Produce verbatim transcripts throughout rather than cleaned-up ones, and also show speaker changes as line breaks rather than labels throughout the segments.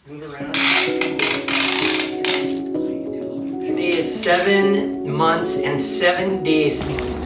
Move around. Today is seven months and seven days.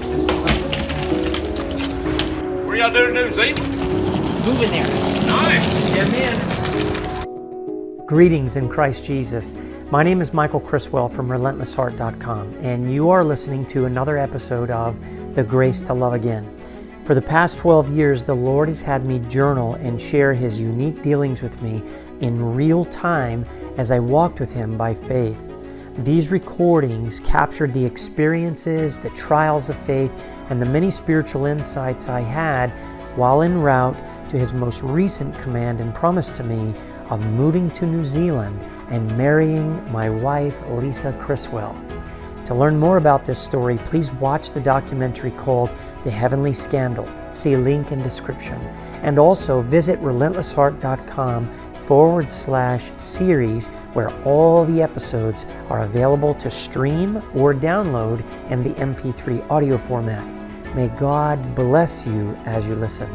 What are y'all doing new, Z?
Moving there.
Nice.
Yeah, man. Greetings in Christ Jesus. My name is Michael Criswell from relentless heart dot com, and you are listening to another episode of The Grace to Love Again. For the past twelve years, the Lord has had me journal and share His unique dealings with me in real time as I walked with Him by faith. These recordings captured the experiences, the trials of faith, and the many spiritual insights I had while en route to His most recent command and promise to me of moving to New Zealand and marrying my wife, Lisa Criswell. To learn more about this story, please watch the documentary called The Heavenly Scandal. See link in description. And also visit relentless heart dot com forward slash series, where all the episodes are available to stream or download in the M P three audio format. May God bless you as you listen.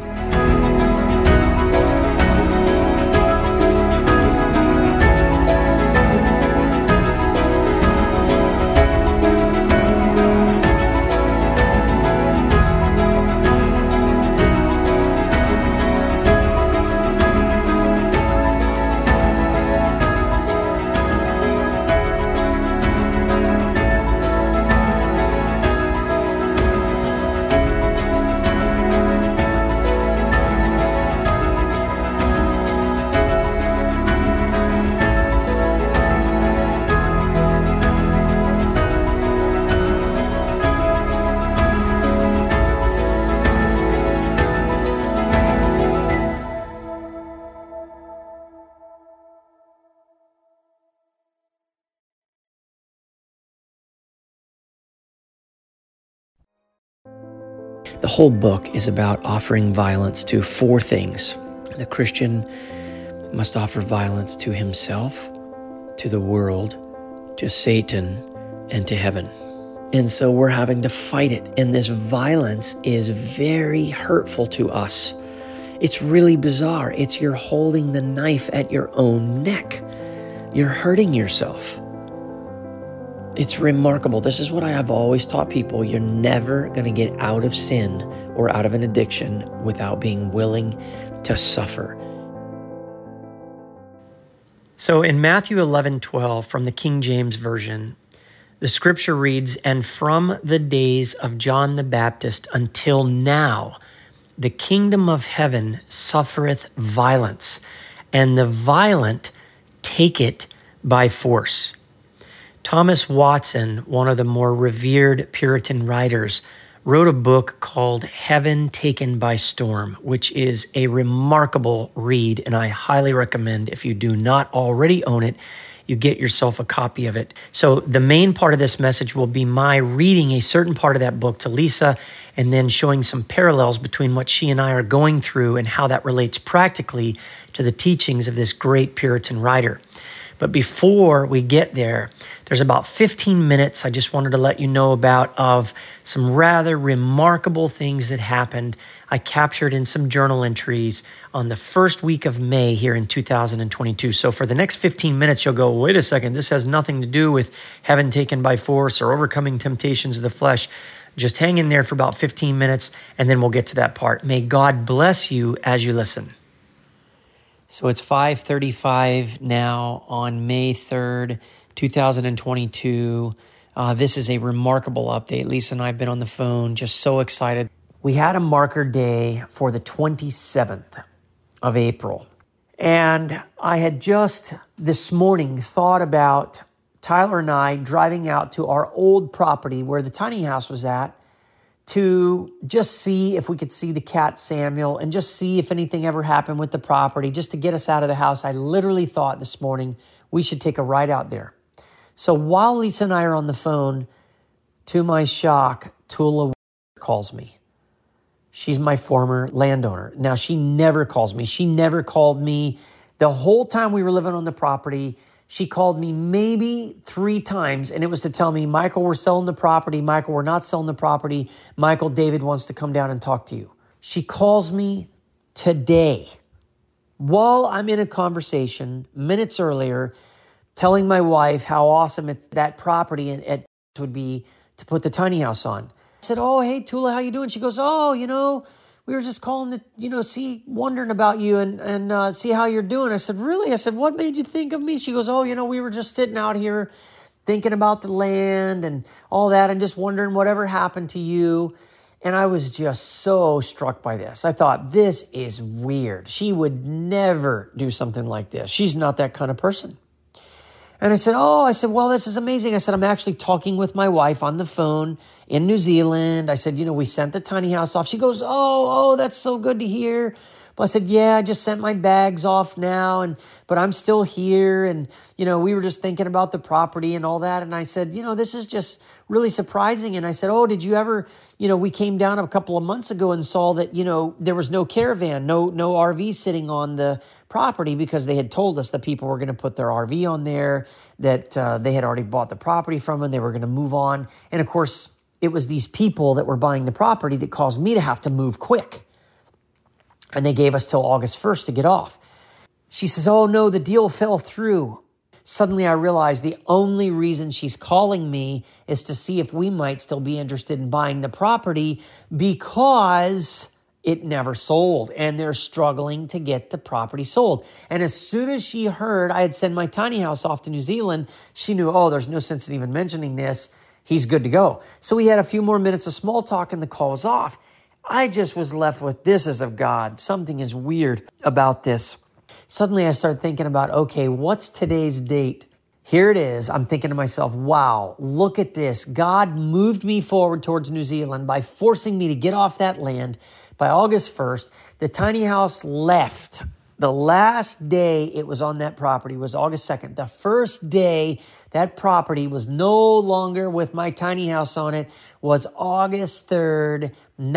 The whole book is about offering violence to four things. The Christian must offer violence to himself, to the world, to Satan, and to heaven. And so we're having to fight it. And this violence is very hurtful to us. It's really bizarre. It's you're holding the knife at your own neck. You're hurting yourself. It's remarkable. This is what I have always taught people. You're never going to get out of sin or out of an addiction without being willing to suffer. So in Matthew eleven twelve from the King James Version, the scripture reads, "And from the days of John the Baptist until now, the kingdom of heaven suffereth violence, and the violent take it by force." Thomas Watson, one of the more revered Puritan writers, wrote a book called Heaven Taken by Storm, which is a remarkable read, and I highly recommend, if you do not already own it, you get yourself a copy of it. So the main part of this message will be my reading a certain part of that book to Lisa, and then showing some parallels between what she and I are going through and how that relates practically to the teachings of this great Puritan writer. But before we get there, there's about fifteen minutes I just wanted to let you know about of some rather remarkable things that happened. I captured in some journal entries on the first week of May here in two thousand twenty-two. So for the next fifteen minutes, you'll go, wait a second, this has nothing to do with heaven taken by force or overcoming temptations of the flesh. Just hang in there for about fifteen minutes, and then we'll get to that part. May God bless you as you listen. So it's five thirty-five now on May third, two thousand twenty-two. Uh, this is a remarkable update. Lisa and I have been on the phone, just so excited. We had a marker day for the twenty-seventh of April. And I had just this morning thought about Tyler and I driving out to our old property where the tiny house was at, to just see if we could see the cat Samuel and just see if anything ever happened with the property, just to get us out of the house. I literally thought this morning we should take a ride out there. So while Lisa and I are on the phone, to my shock, Tula calls me. She's my former landowner. Now, she never calls me. She never called me the whole time we were living on the property. She called me maybe three times, and it was to tell me, Michael, we're selling the property. Michael, we're not selling the property. Michael, David wants to come down and talk to you. She calls me today While I'm in a conversation minutes earlier, telling my wife how awesome it, that property at, at would be to put the tiny house on. I said, oh, hey, Tula, how you doing? She goes, oh, you know, we were just calling to, you know, see, wondering about you and, and uh, see how you're doing. I said, really? I said, what made you think of me? She goes, oh, you know, we were just sitting out here thinking about the land and all that and just wondering whatever happened to you. And I was just so struck by this. I thought, this is weird. She would never do something like this. She's not that kind of person. And I said, oh, I said, well, this is amazing. I said, I'm actually talking with my wife on the phone in New Zealand. I said, you know, we sent the tiny house off. She goes, oh, oh, that's so good to hear. But I said, yeah, I just sent my bags off now, and but I'm still here. And, you know, we were just thinking about the property and all that. And I said, you know, this is just really surprising. And I said, oh, did you ever, you know, we came down a couple of months ago and saw that, you know, there was no caravan, no, no R V sitting on the property because they had told us that people were going to put their R V on there, that uh, they had already bought the property from them. They were going to move on. And of course, it was these people that were buying the property that caused me to have to move quick. And they gave us till August first to get off. She says, oh, no, the deal fell through. Suddenly I realized the only reason she's calling me is to see if we might still be interested in buying the property because it never sold and they're struggling to get the property sold. And as soon as she heard I had sent my tiny house off to New Zealand, she knew, oh, there's no sense in even mentioning this. He's good to go. So we had a few more minutes of small talk and the call was off. I just was left with, this is of God. Something is weird about this. Suddenly I started thinking about, okay, what's today's date? Here it is. I'm thinking to myself, wow, look at this. God moved me forward towards New Zealand by forcing me to get off that land by August first. The tiny house left. The last day it was on that property was August second. The first day that property was no longer with my tiny house on it was August third,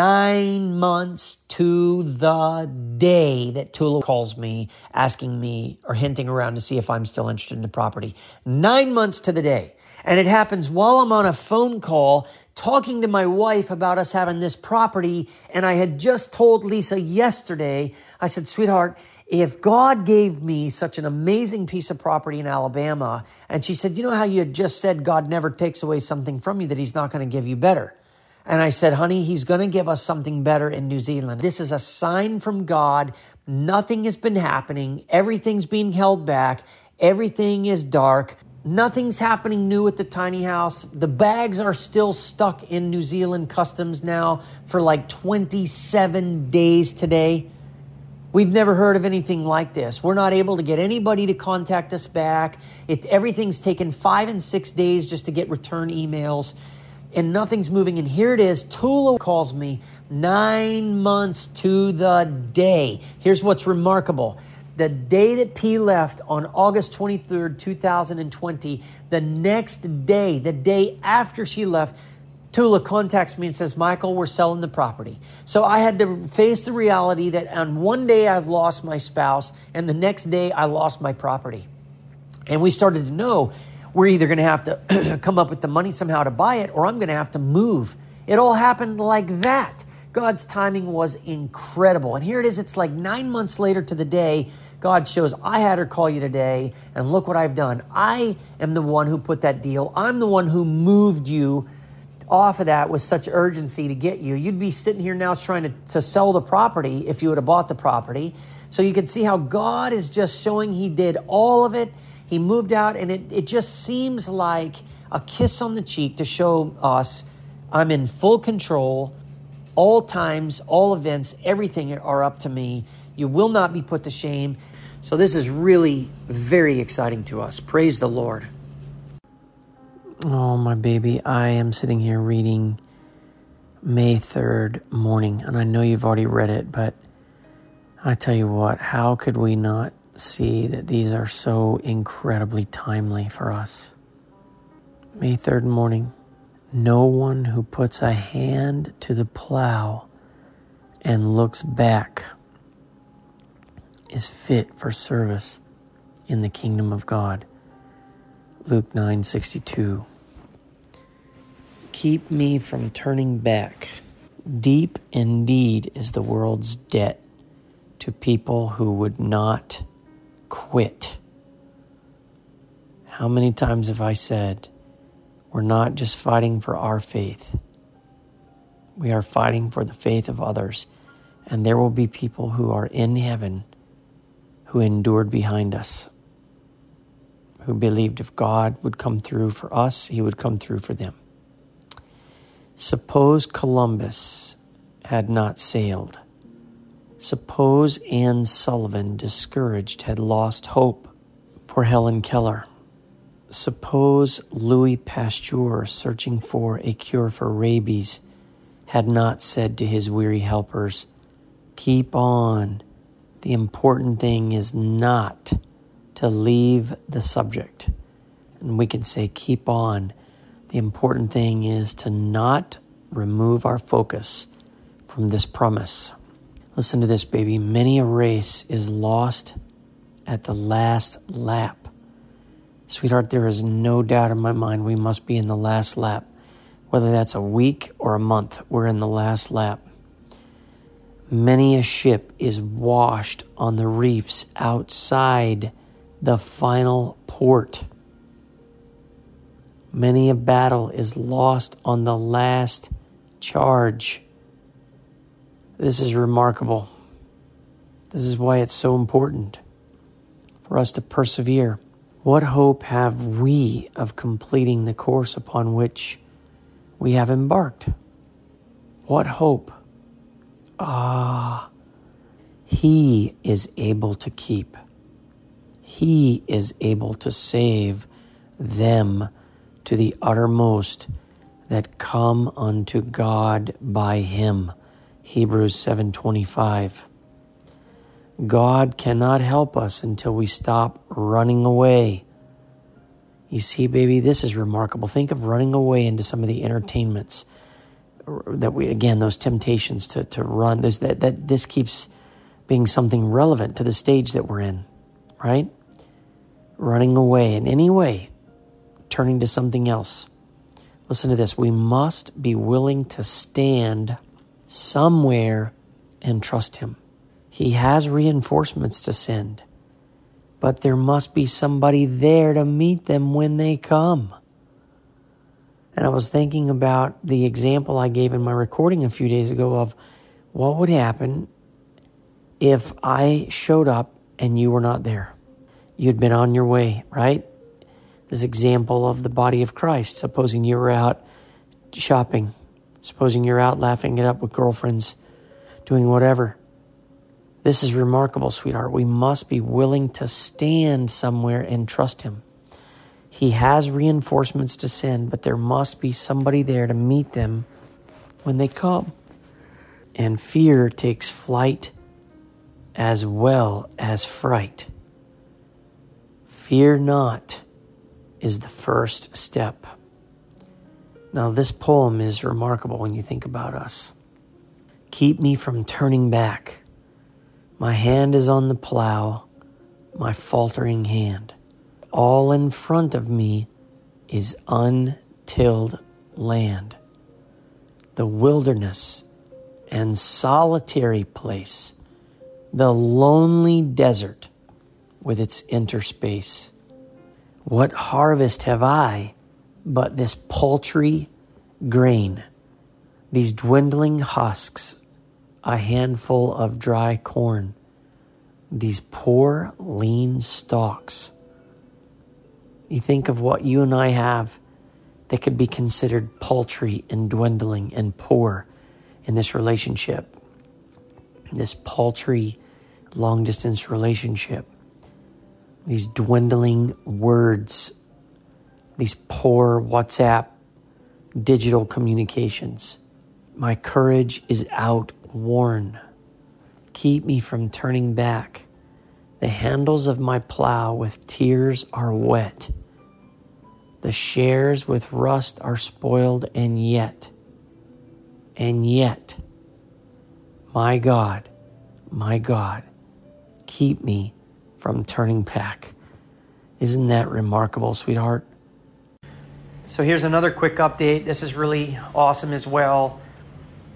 nine months to the day that Tula calls me, asking me or hinting around to see if I'm still interested in the property. Nine months to the day. And it happens while I'm on a phone call talking to my wife about us having this property. And I had just told Lisa yesterday, I said, sweetheart, if God gave me such an amazing piece of property in Alabama, and she said, you know how you had just said God never takes away something from you that he's not going to give you better. And I said, honey, he's going to give us something better in New Zealand. This is a sign from God. Nothing has been happening. Everything's being held back. Everything is dark. Nothing's happening new at the tiny house. The bags are still stuck in New Zealand customs now for like twenty-seven days today. We've never heard of anything like this. We're not able to get anybody to contact us back. It, everything's taken five and six days just to get return emails, and nothing's moving. And here it is. Tula calls me nine months to the day. Here's what's remarkable. The day that P left on August twenty-third, two thousand twenty, the next day, the day after she left, Tula contacts me and says, Michael, we're selling the property. So I had to face the reality that on one day I've lost my spouse and the next day I lost my property. And we started to know we're either going to have to come up with the money somehow to buy it or I'm going to have to move. It all happened like that. God's timing was incredible. And here it is. It's like nine months later to the day. God shows, I had her call you today, and look what I've done. I am the one who put that deal. I'm the one who moved you off of that with such urgency to get you. You'd be sitting here now trying to, to sell the property if you would have bought the property. So you can see how God is just showing he did all of it. He moved out, and it, it just seems like a kiss on the cheek to show us I'm in full control. All times, all events, everything are up to me. You will not be put to shame. So this is really very exciting to us. Praise the Lord. Oh, my baby, I am sitting here reading May third morning, and I know you've already read it, but I tell you what, how could we not see that these are so incredibly timely for us? May third morning, no one who puts a hand to the plow and looks back is fit for service in the kingdom of God. Luke nine sixty-two. Keep me from turning back. Deep indeed is the world's debt. to people who would not quit. How many times have I said, we're not just fighting for our faith. We are fighting for the faith of others. And there will be people who are in heaven who endured behind us, who believed if God would come through for us, he would come through for them. Suppose Columbus had not sailed. Suppose Anne Sullivan, discouraged, had lost hope for Helen Keller. Suppose Louis Pasteur, searching for a cure for rabies, had not said to his weary helpers, keep on. The important thing is not to leave the subject. And we can say, keep on. The important thing is to not remove our focus from this promise. Listen to this, baby. Many a race is lost at the last lap. Sweetheart, there is no doubt in my mind we must be in the last lap. Whether that's a week or a month, we're in the last lap. Many a ship is washed on the reefs outside the final port. Many a battle is lost on the last charge. This is remarkable. This is why it's so important for us to persevere. What hope have we of completing the course upon which we have embarked? What hope? Ah, he is able to keep. He is able to save them to the uttermost that come unto God by him. Hebrews seven twenty-five. God cannot help us until we stop running away. You see, baby, this is remarkable. Think of running away into some of the entertainments that we, again, those temptations to, to run. There's that, that this keeps being something relevant to the stage that we're in, right? Running away in any way, turning to something else. Listen to this. We must be willing to stand somewhere and trust him. He has reinforcements to send, but there must be somebody there to meet them when they come. And I was thinking about the example I gave in my recording a few days ago of what would happen if I showed up and you were not there. You'd been on your way, right? This example of the body of Christ. Supposing you were out shopping. Supposing you're out laughing it up with girlfriends, doing whatever. This is remarkable, sweetheart. We must be willing to stand somewhere and trust him. He has reinforcements to send, but there must be somebody there to meet them when they come. And fear takes flight as well as fright. Fear not is the first step. Now, this poem is remarkable when you think about us. Keep me from turning back. My hand is on the plow, my faltering hand. All in front of me is untilled land, the wilderness and solitary place, the lonely desert with its interspace. What harvest have I but this paltry grain, these dwindling husks, a handful of dry corn, these poor lean stalks? You think of what you and I have that could be considered paltry and dwindling and poor in this relationship, this paltry long-distance relationship, these dwindling words, these poor WhatsApp digital communications. My courage is outworn. Keep me from turning back. The handles of my plow with tears are wet. The shares with rust are spoiled, and yet, and yet, my God, my God, keep me from turning back. Isn't that remarkable, sweetheart? So here's another quick update. This is really awesome as well.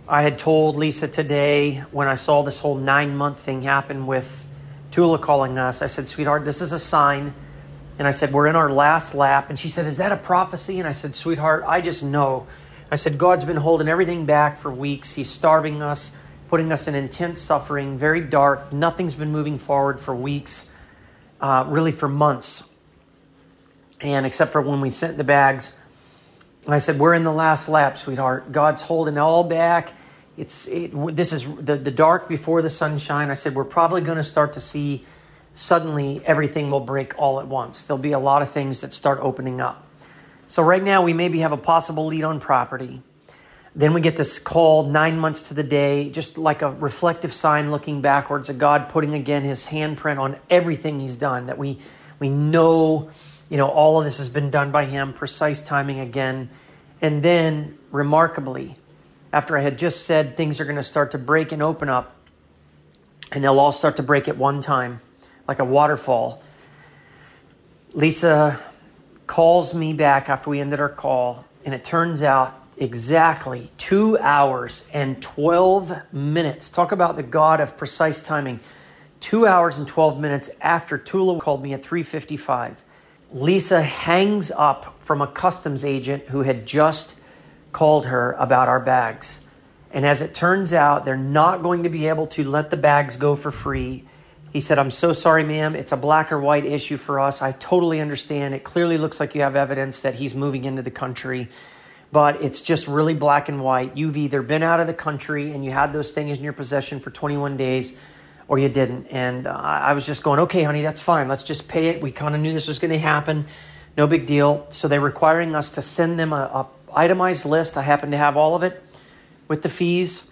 I had told Lisa today when I saw this whole nine-month thing happen with Tula calling us, I said, sweetheart, this is a sign. And I said, we're in our last lap. And she said, is that a prophecy? And I said, sweetheart, I just know. I said, God's been holding everything back for weeks. He's starving us, putting us in intense suffering, very dark. Nothing's been moving forward for weeks, uh, really for months. And except for when we sent the bags. And I said, we're in the last lap, sweetheart. God's holding all back. It's it, This is the, the dark before the sunshine. I said, we're probably going to start to see suddenly everything will break all at once. There'll be a lot of things that start opening up. So right now we maybe have a possible lead on property. Then we get this call nine months to the day, just like a reflective sign looking backwards of God putting again his handprint on everything he's done, that we we know, you know, all of this has been done by him, precise timing again. And then remarkably, after I had just said things are going to start to break and open up, and they'll all start to break at one time, like a waterfall, Lisa calls me back after we ended our call, and it turns out exactly two hours and twelve minutes. Talk about the God of precise timing. Two hours and twelve minutes after Tula called me at three fifty-five. Lisa hangs up from a customs agent who had just called her about our bags. And as it turns out, they're not going to be able to let the bags go for free. He said, I'm so sorry, ma'am. It's a black or white issue for us. I totally understand. It clearly looks like you have evidence that he's moving into the country, but it's just really black and white. You've either been out of the country and you had those things in your possession for twenty-one days, or you didn't. And uh, I was just going, okay, honey, that's fine. Let's just pay it. We kind of knew this was going to happen. No big deal. So they're requiring us to send them a, a itemized list. I happen to have all of it with the fees.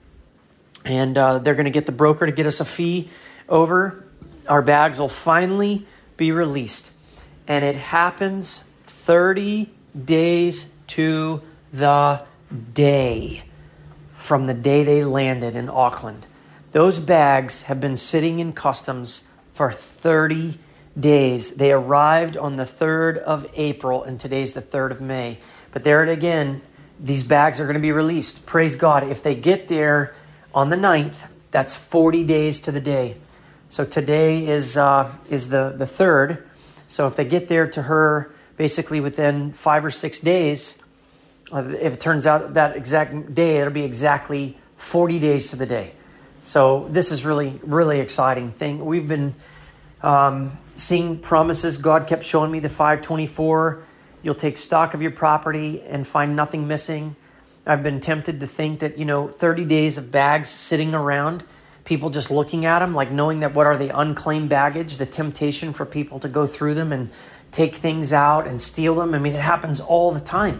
And uh, they're going to get the broker to get us a fee over. Our bags will finally be released. And it happens thirty days to the day from the day they landed in Auckland. Those bags have been sitting in customs for thirty days. They arrived on the third of April, and today's the third of May. But there it again, these bags are going to be released. Praise God. If they get there on the ninth, that's forty days to the day. So today is uh, is the, the third. So if they get there to her basically within five or six days, uh, if it turns out that exact day, it'll be exactly forty days to the day. So this is really, really exciting thing. We've been um, seeing promises. God kept showing me the five twenty-four. You'll take stock of your property and find nothing missing. I've been tempted to think that, you know, thirty days of bags sitting around, people just looking at them, like knowing that what are they, unclaimed baggage, the temptation for people to go through them and take things out and steal them. I mean, it happens all the time.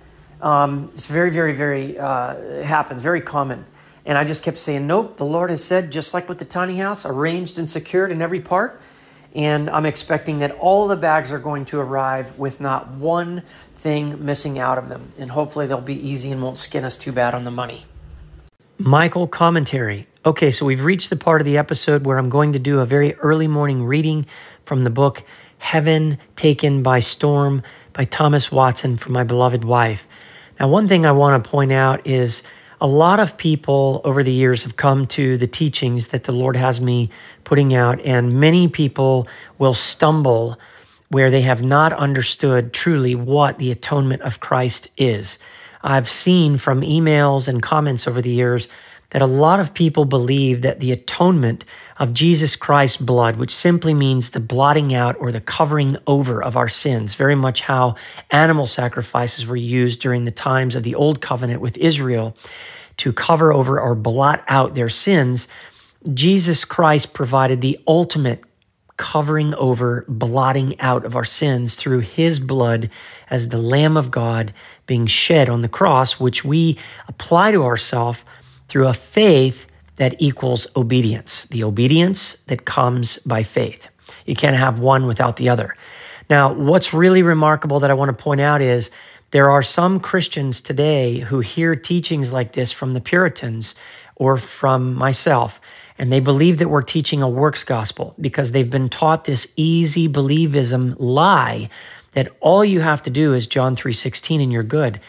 Um, it's very, very, very, uh, it happens, very common. And I just kept saying, nope, the Lord has said, just like with the tiny house, arranged and secured in every part. And I'm expecting that all the bags are going to arrive with not one thing missing out of them. And hopefully they'll be easy and won't skin us too bad on the money. Michael commentary. Okay, so we've reached the part of the episode where I'm going to do a very early morning reading from the book Heaven Taken by Storm by Thomas Watson for my beloved wife. Now, one thing I want to point out is a lot of people over the years have come to the teachings that the Lord has me putting out, and many people will stumble where they have not understood truly what the atonement of Christ is. I've seen from emails and comments over the years that a lot of people believe that the atonement of Jesus Christ's blood, which simply means the blotting out or the covering over of our sins, very much how animal sacrifices were used during the times of the Old Covenant with Israel to cover over or blot out their sins, Jesus Christ provided the ultimate covering over, blotting out of our sins through his blood as the Lamb of God being shed on the cross, which we apply to ourselves through a faith that equals obedience, the obedience that comes by faith. You can't have one without the other. Now, what's really remarkable that I want to point out is there are some Christians today who hear teachings like this from the Puritans or from myself, and they believe that we're teaching a works gospel because they've been taught this easy believism lie that all you have to do is John three sixteen and you're good.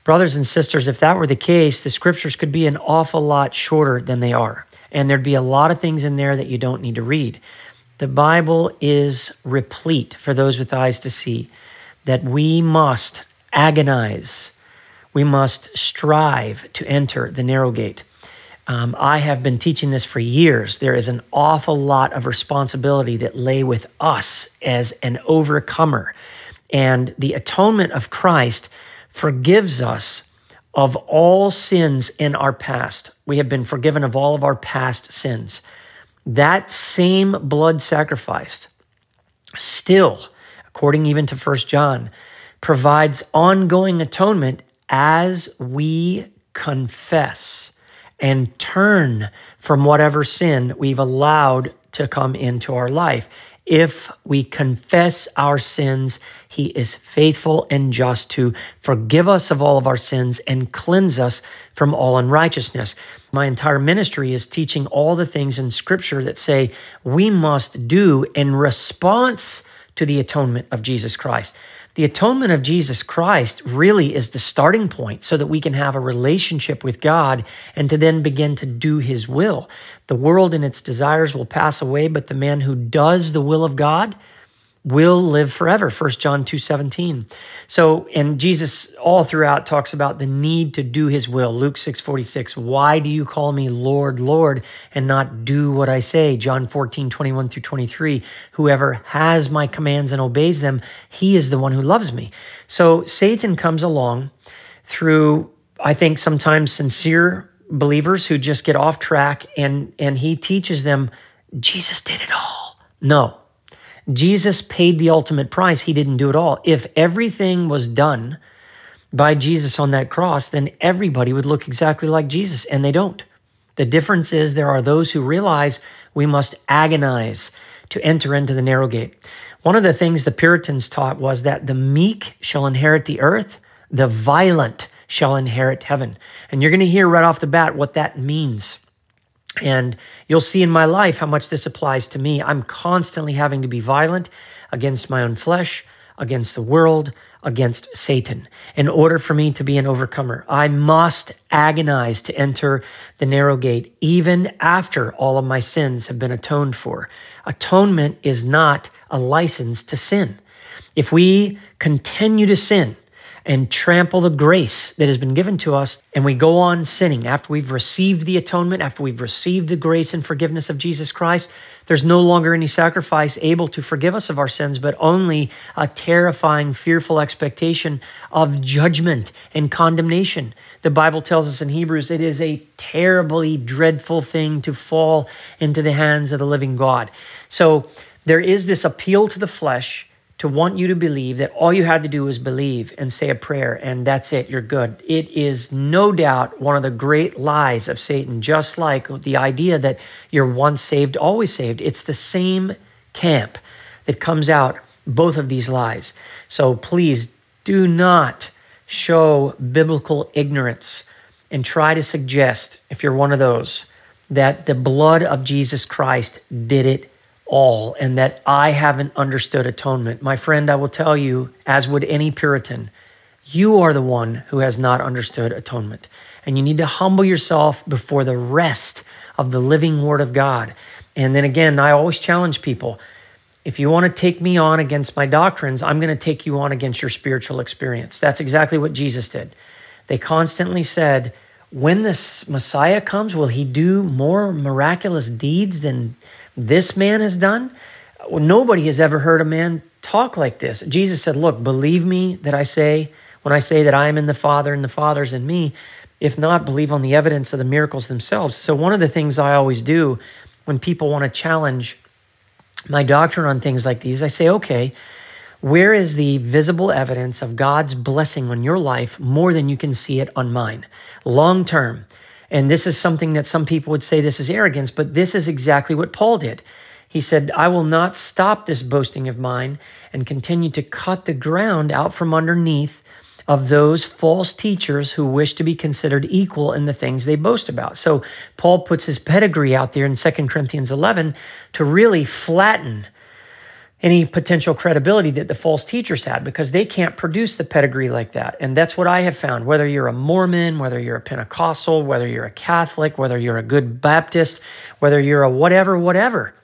Brothers and sisters, if that were the case, the scriptures could be an awful lot shorter than they are. And there'd be a lot of things in there that you don't need to read. The Bible is replete, for those with eyes to see, that we must agonize, we must strive to enter the narrow gate. Um, I have been teaching this for years. There is an awful lot of responsibility that lay with us as an overcomer. And the atonement of Christ forgives us of all sins in our past. We have been forgiven of all of our past sins. That same blood sacrifice still, according even to First John, provides ongoing atonement as we confess and turn from whatever sin we've allowed to come into our life. If we confess our sins, he is faithful and just to forgive us of all of our sins and cleanse us from all unrighteousness. My entire ministry is teaching all the things in Scripture that say we must do in response to the atonement of Jesus Christ. The atonement of Jesus Christ really is the starting point so that we can have a relationship with God and to then begin to do his will. The world and its desires will pass away, but the man who does the will of God will live forever, First John two seventeen. So, and Jesus all throughout talks about the need to do his will. Luke six forty-six, why do you call me Lord, Lord, and not do what I say? John fourteen twenty-one through twenty-three, whoever has my commands and obeys them, he is the one who loves me. So Satan comes along through, I think, sometimes sincere believers who just get off track, and, and he teaches them, Jesus did it all. No. Jesus paid the ultimate price. He didn't do it all. If everything was done by Jesus on that cross, then everybody would look exactly like Jesus, and they don't. The difference is there are those who realize we must agonize to enter into the narrow gate. One of the things the Puritans taught was that the meek shall inherit the earth, the violent shall inherit heaven. And you're going to hear right off the bat what that means. And you'll see in my life how much this applies to me. I'm constantly having to be violent against my own flesh, against the world, against Satan. In order for me to be an overcomer, I must agonize to enter the narrow gate, even after all of my sins have been atoned for. Atonement is not a license to sin. If we continue to sin, and trample the grace that has been given to us, and we go on sinning after we've received the atonement, after we've received the grace and forgiveness of Jesus Christ, there's no longer any sacrifice able to forgive us of our sins, but only a terrifying, fearful expectation of judgment and condemnation. The Bible tells us in Hebrews, it is a terribly dreadful thing to fall into the hands of the living God. So there is this appeal to the flesh to want you to believe that all you had to do was believe and say a prayer, and that's it, you're good. It is no doubt one of the great lies of Satan, just like the idea that you're once saved, always saved. It's the same camp that comes out both of these lies. So please do not show biblical ignorance and try to suggest, if you're one of those, that the blood of Jesus Christ did it all, and that I haven't understood atonement. My friend, I will tell you, as would any Puritan, you are the one who has not understood atonement. And you need to humble yourself before the rest of the living Word of God. And then again, I always challenge people, if you want to take me on against my doctrines, I'm going to take you on against your spiritual experience. That's exactly what Jesus did. They constantly said, when this Messiah comes, will he do more miraculous deeds than this man has done? Well, nobody has ever heard a man talk like this. Jesus said, look, believe me that I say, when I say that I am in the Father and the Father's in me. If not, believe on the evidence of the miracles themselves. So one of the things I always do when people want to challenge my doctrine on things like these, I say, okay, where is the visible evidence of God's blessing on your life more than you can see it on mine? Long term. And this is something that some people would say this is arrogance, but this is exactly what Paul did. He said, I will not stop this boasting of mine and continue to cut the ground out from underneath of those false teachers who wish to be considered equal in the things they boast about. So Paul puts his pedigree out there in Second Corinthians eleven to really flatten any potential credibility that the false teachers had, because they can't produce the pedigree like that. And that's what I have found. Whether you're a Mormon, whether you're a Pentecostal, whether you're a Catholic, whether you're a good Baptist, whether you're a whatever, whatever.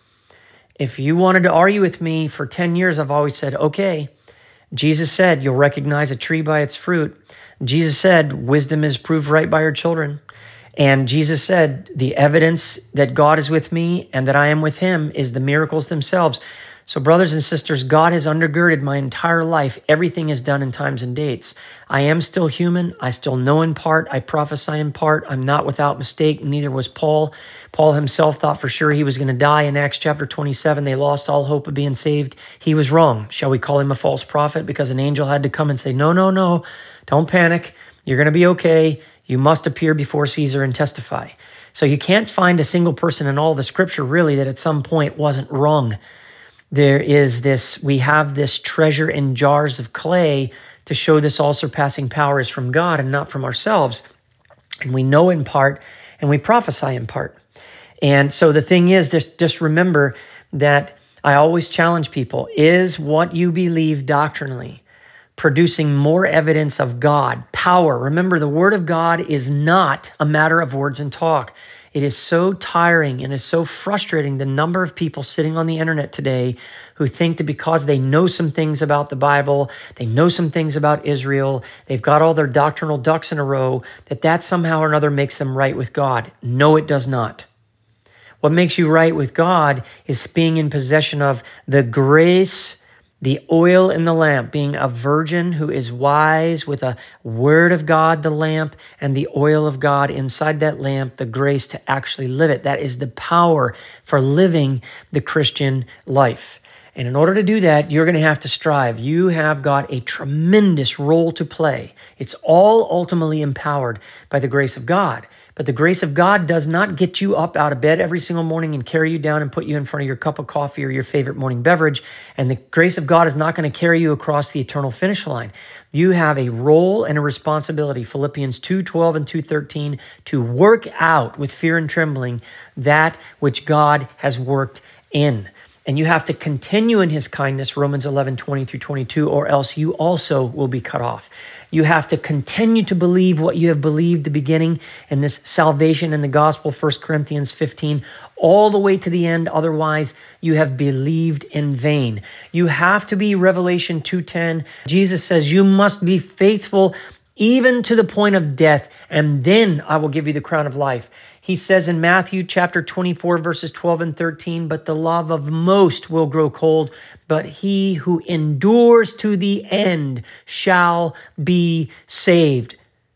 If you wanted to argue with me for ten years, I've always said, okay, Jesus said, you'll recognize a tree by its fruit. Jesus said, wisdom is proved right by her children. And Jesus said, the evidence that God is with me and that I am with him is the miracles themselves. So brothers and sisters, God has undergirded my entire life. Everything is done in times and dates. I am still human. I still know in part. I prophesy in part. I'm not without mistake. Neither was Paul. Paul himself thought for sure he was going to die. In Acts chapter twenty-seven, they lost all hope of being saved. He was wrong. Shall we call him a false prophet? Because an angel had to come and say, no, no, no, don't panic. You're going to be okay. You must appear before Caesar and testify. So you can't find a single person in all the scripture really that at some point wasn't wrong. There is this, we have this treasure in jars of clay to show this all-surpassing power is from God and not from ourselves. And we know in part, and we prophesy in part. And so the thing is, just, just remember that I always challenge people, is what you believe doctrinally producing more evidence of God, power? Remember, the word of God is not a matter of words and talk. It is so tiring and is so frustrating, the number of people sitting on the internet today who think that because they know some things about the Bible, they know some things about Israel, they've got all their doctrinal ducks in a row, that that somehow or another makes them right with God. No, it does not. What makes you right with God is being in possession of the grace, the oil in the lamp, being a virgin who is wise with a word of God, the lamp, and the oil of God inside that lamp, the grace to actually live it. That is the power for living the Christian life. And in order to do that, you're going to have to strive. You have got a tremendous role to play. It's all ultimately empowered by the grace of God. But the grace of God does not get you up out of bed every single morning and carry you down and put you in front of your cup of coffee or your favorite morning beverage. And the grace of God is not going to carry you across the eternal finish line. You have a role and a responsibility, Philippians two twelve and two thirteen, to work out with fear and trembling that which God has worked in. And you have to continue in his kindness, Romans eleven twenty through twenty-two, or else you also will be cut off. You have to continue to believe what you have believed the beginning in this salvation in the gospel, First Corinthians fifteen, all the way to the end. Otherwise, you have believed in vain. You have to be Revelation two ten. Jesus says, you must be faithful even to the point of death, and then I will give you the crown of life. He says in Matthew chapter twenty-four, verses twelve and thirteen, but the love of most will grow cold, but he who endures to the end shall be saved.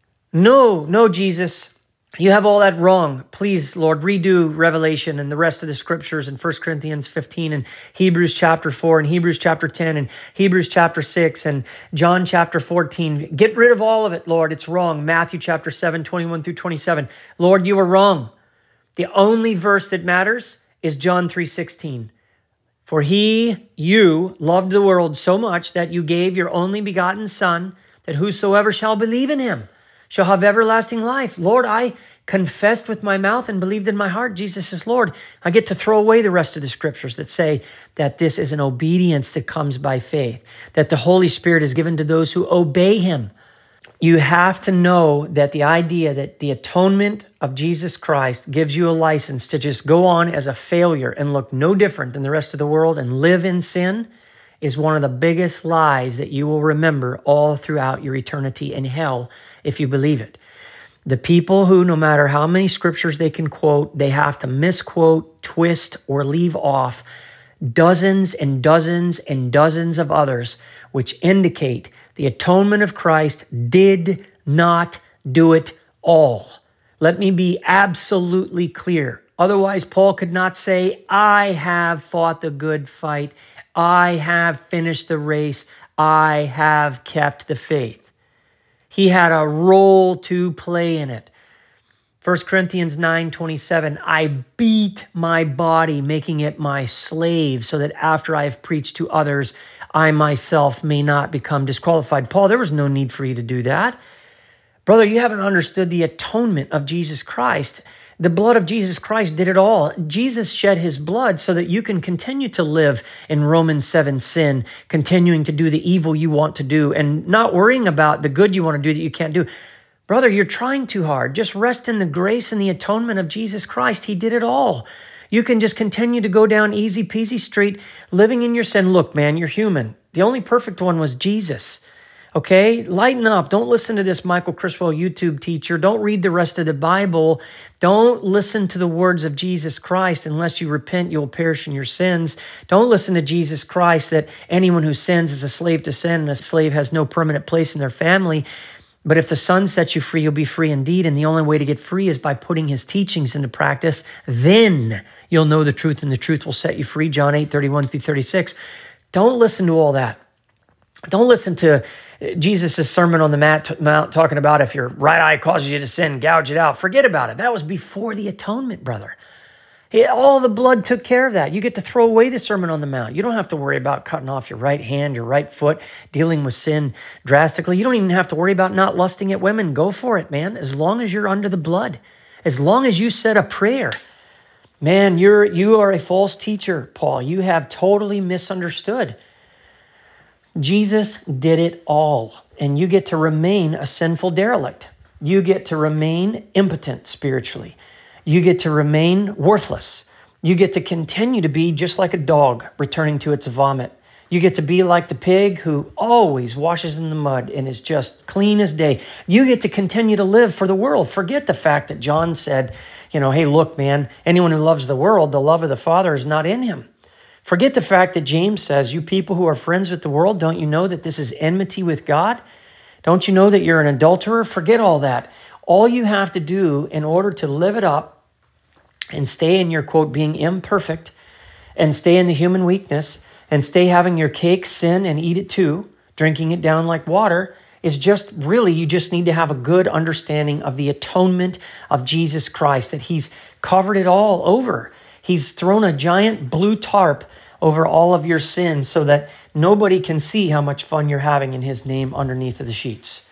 No, no, Jesus, you have all that wrong. Please, Lord, redo Revelation and the rest of the scriptures in First Corinthians fifteen and Hebrews chapter four and Hebrews chapter ten and Hebrews chapter six and John chapter fourteen. Get rid of all of it, Lord. It's wrong. Matthew chapter seven, twenty-one through twenty-seven. Lord, you are wrong. The only verse that matters is John three sixteen. For he, you, loved the world so much that you gave your only begotten Son, that whosoever shall believe in him shall have everlasting life. Lord, I confessed with my mouth and believed in my heart Jesus is Lord. I get to throw away the rest of the scriptures that say that this is an obedience that comes by faith, that the Holy Spirit is given to those who obey him. You have to know that the idea that the atonement of Jesus Christ gives you a license to just go on as a failure and look no different than the rest of the world and live in sin is one of the biggest lies that you will remember all throughout your eternity in hell if you believe it. The people who, no matter how many scriptures they can quote, they have to misquote, twist, or leave off dozens and dozens and dozens of others, which indicate the atonement of Christ did not do it all. Let me be absolutely clear. Otherwise, Paul could not say, I have fought the good fight. I have finished the race. I have kept the faith. He had a role to play in it. First Corinthians nine twenty-seven, I beat my body, making it my slave, so that after I have preached to others, I myself may not become disqualified. Paul, there was no need for you to do that. Brother, you haven't understood the atonement of Jesus Christ. The blood of Jesus Christ did it all. Jesus shed his blood so that you can continue to live in Romans seven sin, continuing to do the evil you want to do and not worrying about the good you want to do that you can't do. Brother, you're trying too hard. Just rest in the grace and the atonement of Jesus Christ. He did it all. You can just continue to go down easy peasy street, living in your sin. Look, man, you're human. The only perfect one was Jesus. Okay, lighten up. Don't listen to this Michael Criswell YouTube teacher. Don't read the rest of the Bible. Don't listen to the words of Jesus Christ. Unless you repent, you'll perish in your sins. Don't listen to Jesus Christ that anyone who sins is a slave to sin and a slave has no permanent place in their family. But if the Son sets you free, you'll be free indeed. And the only way to get free is by putting his teachings into practice. Then you'll know the truth and the truth will set you free. John eight, thirty-one through thirty-six. Don't listen to all that. Don't listen to Jesus' Sermon on the Mount talking about if your right eye causes you to sin, gouge it out. Forget about it. That was before the atonement, brother. It, all the blood took care of that. You get to throw away the Sermon on the Mount. You don't have to worry about cutting off your right hand, your right foot, dealing with sin drastically. You don't even have to worry about not lusting at women. Go for it, man, as long as you're under the blood. As long as you said a prayer. Man, you're you are a false teacher, Paul. You have totally misunderstood. Jesus did it all, and you get to remain a sinful derelict. You get to remain impotent spiritually. You get to remain worthless. You get to continue to be just like a dog returning to its vomit. You get to be like the pig who always washes in the mud and is just clean as day. You get to continue to live for the world. Forget the fact that John said, you know, hey, look, man, anyone who loves the world, the love of the Father is not in him. Forget the fact that James says, you people who are friends with the world, don't you know that this is enmity with God? Don't you know that you're an adulterer? Forget all that. All you have to do in order to live it up and stay in your, quote, being imperfect and stay in the human weakness and stay having your cake, sin, and eat it too, drinking it down like water, is just really, you just need to have a good understanding of the atonement of Jesus Christ, that he's covered it all over. He's thrown a giant blue tarp over all of your sins so that nobody can see how much fun you're having in his name underneath of the sheets.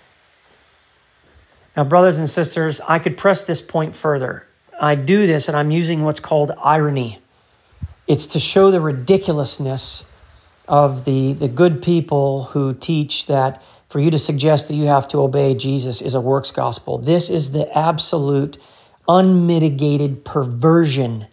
Now, brothers and sisters, I could press this point further. I do this, and I'm using what's called irony. It's to show the ridiculousness of the, the good people who teach that for you to suggest that you have to obey Jesus is a works gospel. This is the absolute, unmitigated perversion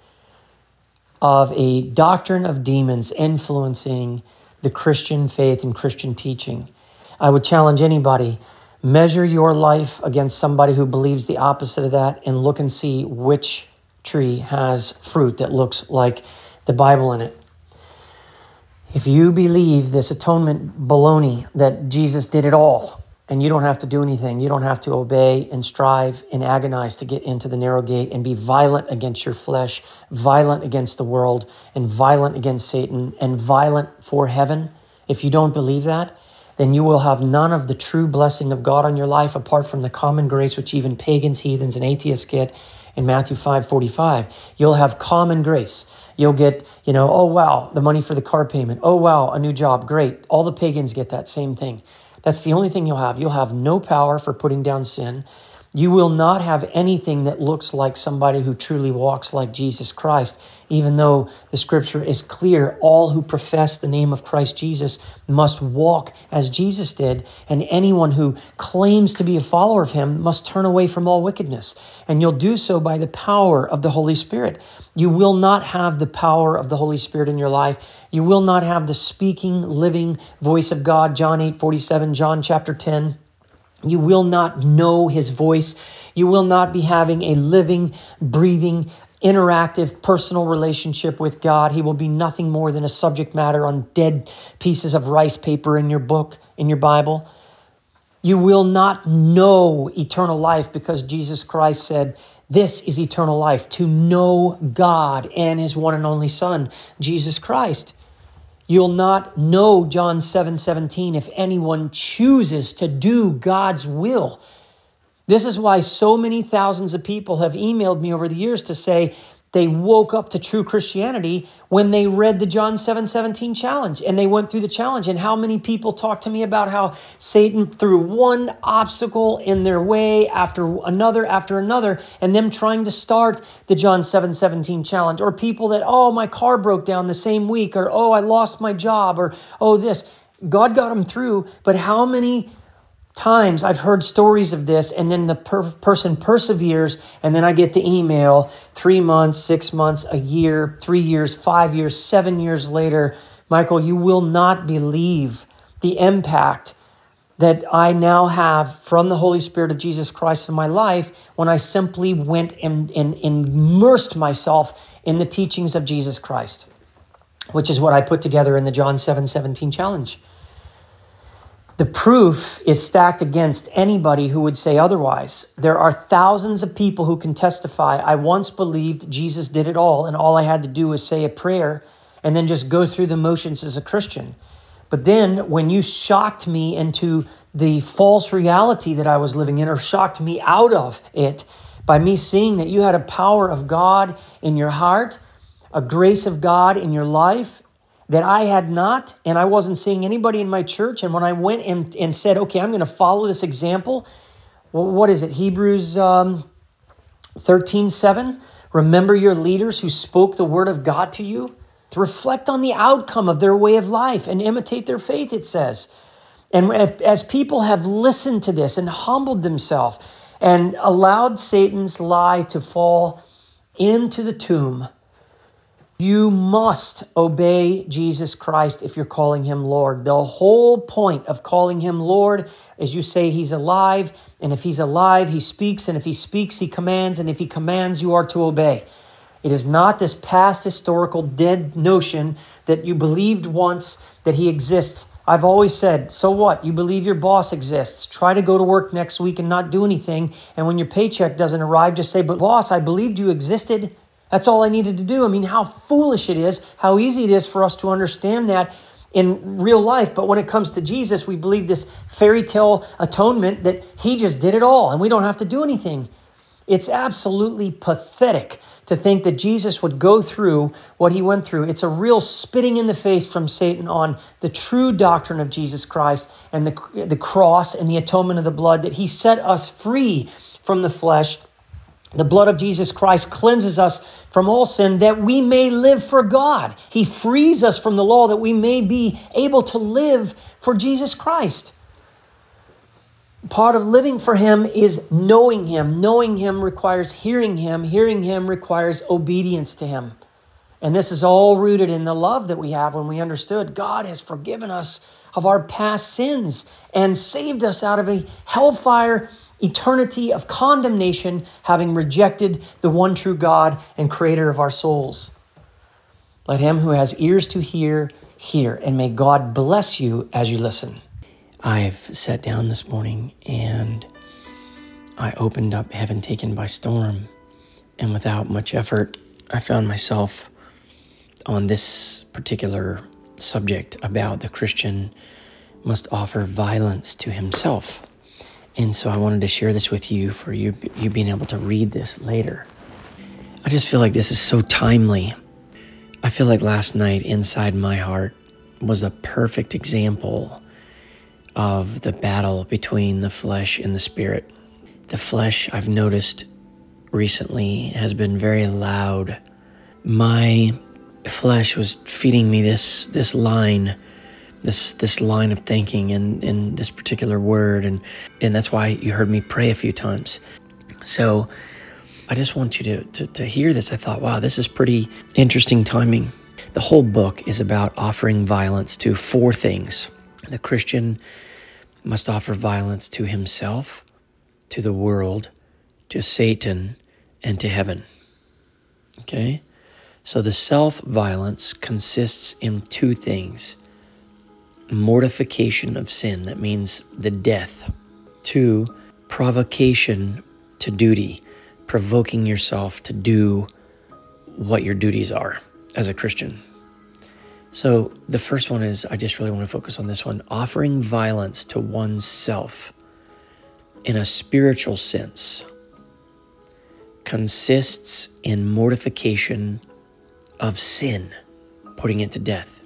of a doctrine of demons influencing the Christian faith and Christian teaching. I would challenge anybody, measure your life against somebody who believes the opposite of that and look and see which tree has fruit that looks like the Bible in it. If you believe this atonement baloney that Jesus did it all, and you don't have to do anything, you don't have to obey and strive and agonize to get into the narrow gate and be violent against your flesh, violent against the world, and violent against Satan, and violent for heaven, if you don't believe that, then you will have none of the true blessing of God on your life apart from the common grace which even pagans, heathens, and atheists get in Matthew five forty-five. You'll have common grace. You'll get, you know, oh, wow, the money for the car payment. Oh, wow, a new job. Great. All the pagans get that same thing. That's the only thing you'll have. You'll have no power for putting down sin. You will not have anything that looks like somebody who truly walks like Jesus Christ, even though the scripture is clear. All who profess the name of Christ Jesus must walk as Jesus did, and anyone who claims to be a follower of him must turn away from all wickedness. And you'll do so by the power of the Holy Spirit. You will not have the power of the Holy Spirit in your life. You will not have the speaking, living voice of God, John eight forty-seven, John chapter ten. You will not know his voice. You will not be having a living, breathing, interactive, personal relationship with God. He will be nothing more than a subject matter on dead pieces of rice paper in your book, in your Bible. You will not know eternal life because Jesus Christ said, this is eternal life, to know God and his one and only Son, Jesus Christ. You'll not know John seven seventeen if anyone chooses to do God's will. This is why so many thousands of people have emailed me over the years to say, they woke up to true Christianity when they read the John seven seventeen challenge and they went through the challenge. And how many people talk to me about how Satan threw one obstacle in their way after another after another, and them trying to start the John seven seventeen challenge, or people that, oh, my car broke down the same week, or oh, I lost my job, or oh, this. God got them through, but how many times I've heard stories of this, and then the per- person perseveres, and then I get the email three months, six months, a year, three years, five years, seven years later, Michael, you will not believe the impact that I now have from the Holy Spirit of Jesus Christ in my life when I simply went and, and, and immersed myself in the teachings of Jesus Christ, which is what I put together in the John seven seventeen challenge. The proof is stacked against anybody who would say otherwise. There are thousands of people who can testify, I once believed Jesus did it all, and all I had to do was say a prayer and then just go through the motions as a Christian. But then when you shocked me into the false reality that I was living in, or shocked me out of it by me seeing that you had a power of God in your heart, a grace of God in your life, that I had not, and I wasn't seeing anybody in my church. And when I went and, and said, okay, I'm going to follow this example, well, what is it? Hebrews um, thirteen seven. Remember your leaders who spoke the word of God to you. To reflect on the outcome of their way of life and imitate their faith, it says. And as people have listened to this and humbled themselves and allowed Satan's lie to fall into the tomb, you must obey Jesus Christ if you're calling him Lord. The whole point of calling him Lord is you say he's alive, and if he's alive, he speaks, and if he speaks, he commands, and if he commands, you are to obey. It is not this past historical dead notion that you believed once that he exists. I've always said, so what? You believe your boss exists. Try to go to work next week and not do anything, and when your paycheck doesn't arrive, just say, but boss, I believed you existed. That's all I needed to do. I mean, how foolish it is, how easy it is for us to understand that in real life. But when it comes to Jesus, we believe this fairy tale atonement that he just did it all and we don't have to do anything. It's absolutely pathetic to think that Jesus would go through what he went through. It's a real spitting in the face from Satan on the true doctrine of Jesus Christ and the, the cross and the atonement of the blood, that he set us free from the flesh. The blood of Jesus Christ cleanses us from all sin that we may live for God. He frees us from the law that we may be able to live for Jesus Christ. Part of living for him is knowing him. Knowing him requires hearing him. Hearing him requires obedience to him. And this is all rooted in the love that we have when we understood God has forgiven us of our past sins and saved us out of a hellfire eternity of condemnation, having rejected the one true God and creator of our souls. Let him who has ears to hear, hear, and may God bless you as you listen. I've sat down this morning and I opened up Heaven Taken by Storm, and without much effort, I found myself on this particular subject about the Christian must offer violence to himself. And so I wanted to share this with you for you, you being able to read this later. I just feel like this is so timely. I feel like last night inside my heart was a perfect example of the battle between the flesh and the spirit. The flesh, I've noticed recently, has been very loud. My flesh was feeding me this this line this this line of thinking and, and this particular word. And, and that's why you heard me pray a few times. So I just want you to, to, to hear this. I thought, wow, this is pretty interesting timing. The whole book is about offering violence to four things. The Christian must offer violence to himself, to the world, to Satan, and to heaven. Okay? So the self-violence consists in two things. Mortification of sin, that means the death. Two, provocation to duty, provoking yourself to do what your duties are as a Christian. So the first one is, I just really want to focus on this one, offering violence to oneself in a spiritual sense consists in mortification of sin, putting it to death.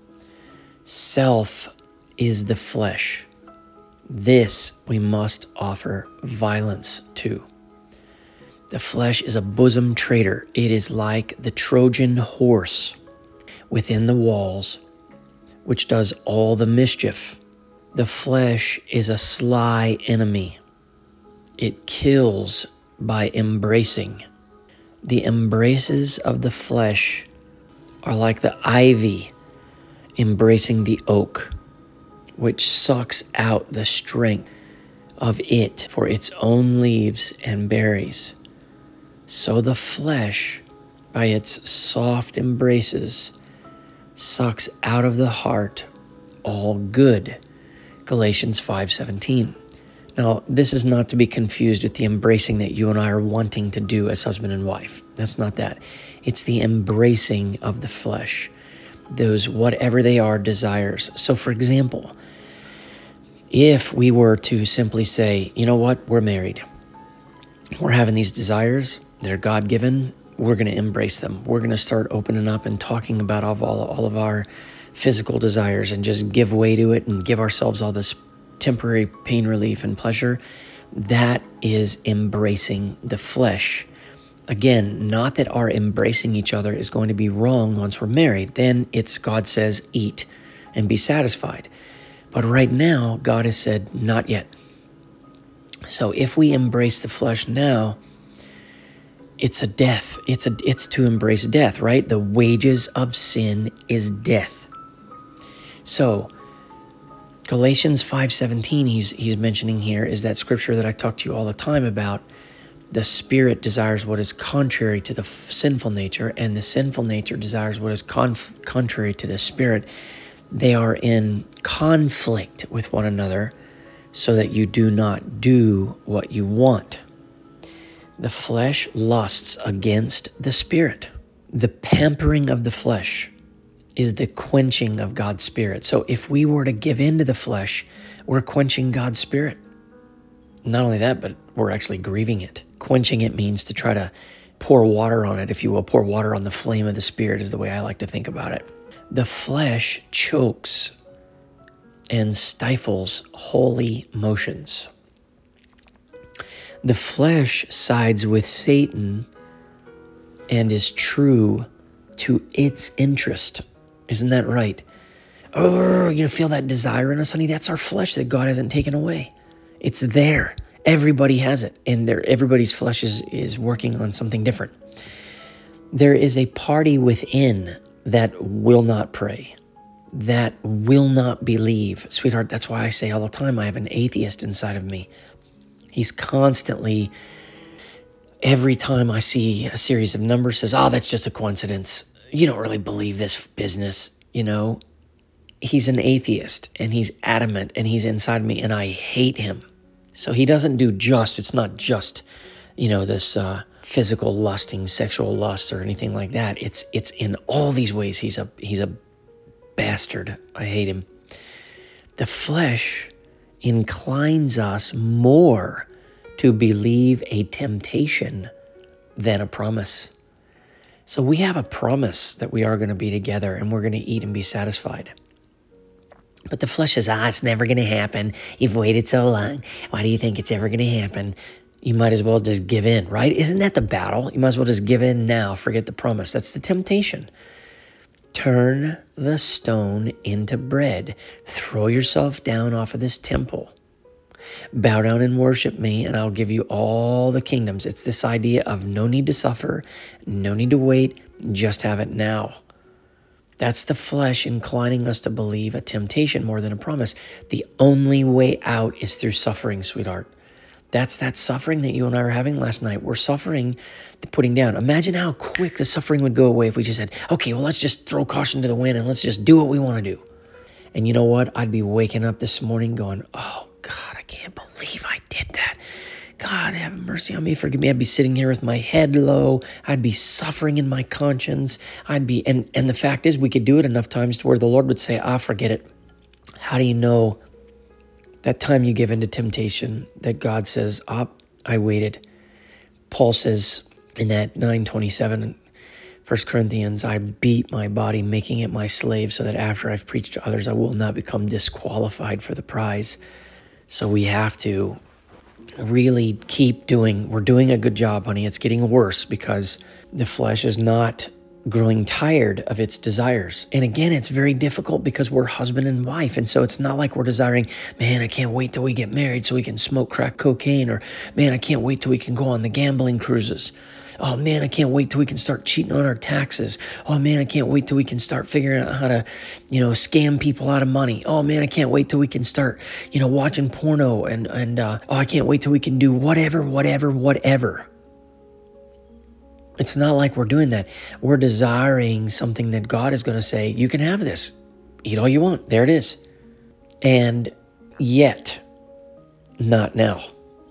Self is the flesh. This we must offer violence to. The flesh is a bosom traitor. It is like the Trojan horse within the walls, which does all the mischief. The flesh is a sly enemy. It kills by embracing. The embraces of the flesh are like the ivy embracing the oak, which sucks out the strength of it for its own leaves and berries. So the flesh, by its soft embraces, sucks out of the heart all good. Galatians five seventeen. Now, this is not to be confused with the embracing that you and I are wanting to do as husband and wife. That's not that. It's the embracing of the flesh, those whatever they are desires. So, for example, if we were to simply say, you know what, we're married. We're having these desires. They're God-given. We're going to embrace them. We're going to start opening up and talking about all, all of our physical desires and just give way to it and give ourselves all this temporary pain relief and pleasure. That is embracing the flesh. Again, not that our embracing each other is going to be wrong once we're married. Then it's God says, eat and be satisfied. But right now, God has said, not yet. So if we embrace the flesh now, it's a death. It's a it's to embrace death, right? The wages of sin is death. So Galatians five seventeen, he's he's mentioning here, is that scripture that I talk to you all the time about. The spirit desires what is contrary to the sinful nature, and the sinful nature desires what is conf- contrary to the spirit. They are in conflict with one another so that you do not do what you want. The flesh lusts against the spirit. The pampering of the flesh is the quenching of God's spirit. So if we were to give in to the flesh, we're quenching God's spirit. Not only that, but we're actually grieving it. Quenching it means to try to pour water on it, if you will. Pour water on the flame of the spirit is the way I like to think about it. The flesh chokes and stifles holy motions. The flesh sides with Satan and is true to its interest. Isn't that right? Oh, you feel that desire in us, honey? That's our flesh that God hasn't taken away. It's there. Everybody has it. And there, everybody's flesh is, is working on something different. There is a party within that will not pray, that will not believe. Sweetheart, that's why I say all the time, I have an atheist inside of me. He's constantly, every time I see a series of numbers, says, oh, that's just a coincidence. You don't really believe this business, you know. He's an atheist, and he's adamant, and he's inside me, and I hate him. So he doesn't do just, it's not just, you know, this uh, physical lusting, sexual lust or anything like that. It's it's in all these ways. He's a he's a bastard. I hate him. The flesh inclines us more to believe a temptation than a promise. So we have a promise that we are going to be together and we're going to eat and be satisfied. But the flesh says, ah, it's never going to happen. You've waited so long. Why do you think it's ever going to happen? You might as well just give in, right? Isn't that the battle? You might as well just give in now. Forget the promise. That's the temptation. Turn the stone into bread. Throw yourself down off of this temple. Bow down and worship me, and I'll give you all the kingdoms. It's this idea of no need to suffer, no need to wait, just have it now. That's the flesh inclining us to believe a temptation more than a promise. The only way out is through suffering, sweetheart. That's that suffering that you and I were having last night. We're suffering the putting down. Imagine how quick the suffering would go away if we just said, okay, well, let's just throw caution to the wind and let's just do what we want to do. And you know what? I'd be waking up this morning going, oh, God, I can't believe I did that. God, have mercy on me, forgive me. I'd be sitting here with my head low. I'd be suffering in my conscience. I'd be, and, and the fact is, we could do it enough times to where the Lord would say, ah, forget it. How do you know that time you give into temptation that God says, ah, I waited? Paul says, In that nine twenty-seven, First Corinthians, I beat my body, making it my slave, so that after I've preached to others, I will not become disqualified for the prize. So we have to really keep doing, we're doing a good job, honey. It's getting worse because the flesh is not growing tired of its desires. And again, it's very difficult because we're husband and wife. And so it's not like we're desiring, man, I can't wait till we get married so we can smoke crack cocaine, or man, I can't wait till we can go on the gambling cruises. Oh man, I can't wait till we can start cheating on our taxes. Oh man, I can't wait till we can start figuring out how to, you know, scam people out of money. Oh man, I can't wait till we can start, you know, watching porno and, and uh, oh, I can't wait till we can do whatever, whatever, whatever. It's not like we're doing that. We're desiring something that God is going to say, you can have this. Eat all you want. There it is. And yet, not now.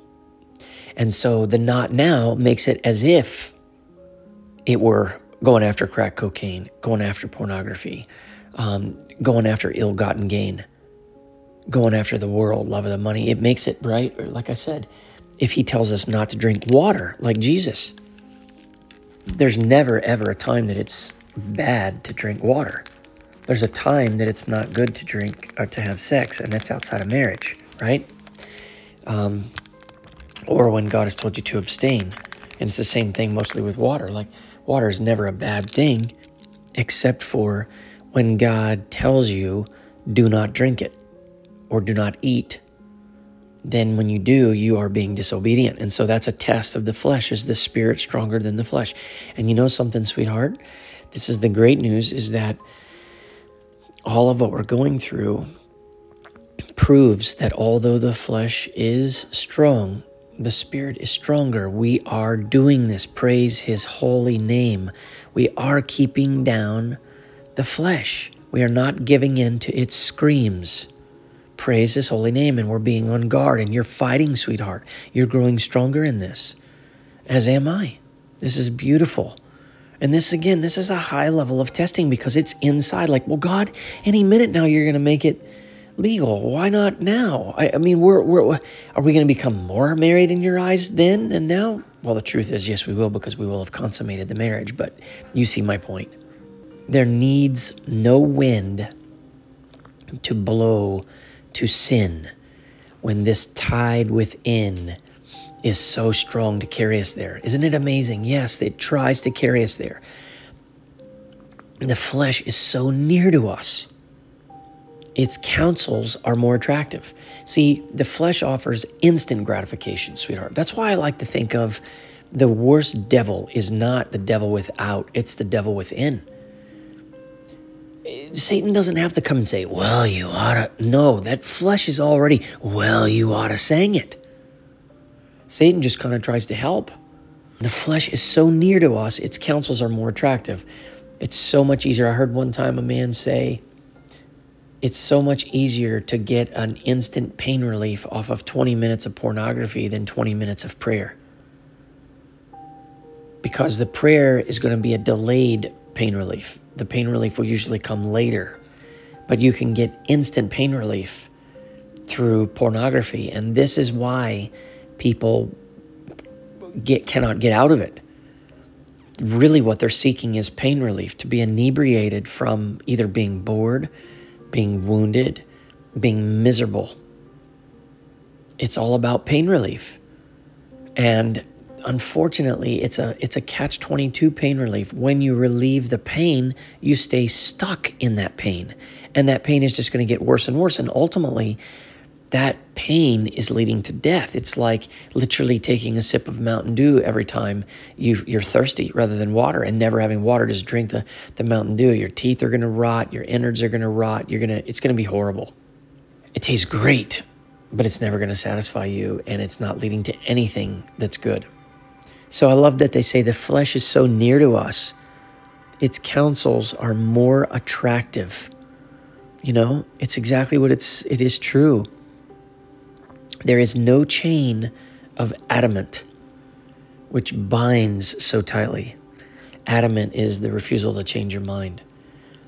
And so the not now makes it as if it were going after crack cocaine, going after pornography, um, going after ill-gotten gain, going after the world, love of the money. It makes it, right? Like I said, if he tells us not to drink water like Jesus, there's never, ever a time that it's bad to drink water. There's a time that it's not good to drink or to have sex, and that's outside of marriage, right? Um, or when God has told you to abstain. And it's the same thing mostly with water. Like, water is never a bad thing, except for when God tells you, do not drink it or do not eat. Then when you do, you are being disobedient. And so that's a test of the flesh. Is the spirit stronger than the flesh? And you know something, sweetheart? This is the great news, is that all of what we're going through proves that although the flesh is strong, the spirit is stronger. We are doing this. Praise his holy name. We are keeping down the flesh. We are not giving in to its screams. Praise his holy name, and we're being on guard, and you're fighting, sweetheart. You're growing stronger in this, as am I. This is beautiful. And this, again, this is a high level of testing because it's inside. Like, well, God, any minute now you're going to make it legal. Why not now? I, I mean, we're, we're, are we going to become more married in your eyes then and now? Well, the truth is, yes, we will, because we will have consummated the marriage. But you see my point. There needs no wind to blow to sin when this tide within is so strong to carry us there. Isn't it amazing? Yes, it tries to carry us there. The flesh is so near to us. Its counsels are more attractive. See, the flesh offers instant gratification, sweetheart. That's why I like to think of the worst devil is not the devil without, it's the devil within. Satan doesn't have to come and say, well, you ought to. No, that flesh is already, well, you ought to saying it. Satan just kind of tries to help. The flesh is so near to us, its counsels are more attractive. It's so much easier. I heard one time a man say, it's so much easier to get an instant pain relief off of twenty minutes of pornography than twenty minutes of prayer. Because the prayer is going to be a delayed pain relief. The pain relief will usually come later. But you can get instant pain relief through pornography. And this is why people get cannot get out of it. Really what they're seeking is pain relief, to be inebriated from either being bored, being wounded, being miserable. It's all about pain relief. And unfortunately, it's a it's a catch twenty-two pain relief. When you relieve the pain, you stay stuck in that pain. And that pain is just going to get worse and worse. And ultimately, that pain is leading to death. It's like literally taking a sip of Mountain Dew every time you, you're thirsty rather than water, and never having water. Just drink the, the Mountain Dew. Your teeth are going to rot. Your innards are going to rot. You're gonna. It's going to be horrible. It tastes great, but it's never going to satisfy you, and it's not leading to anything that's good. So I love that they say the flesh is so near to us. Its counsels are more attractive. You know, it's exactly what it's, it is true. There is no chain of adamant which binds so tightly. Adamant is the refusal to change your mind.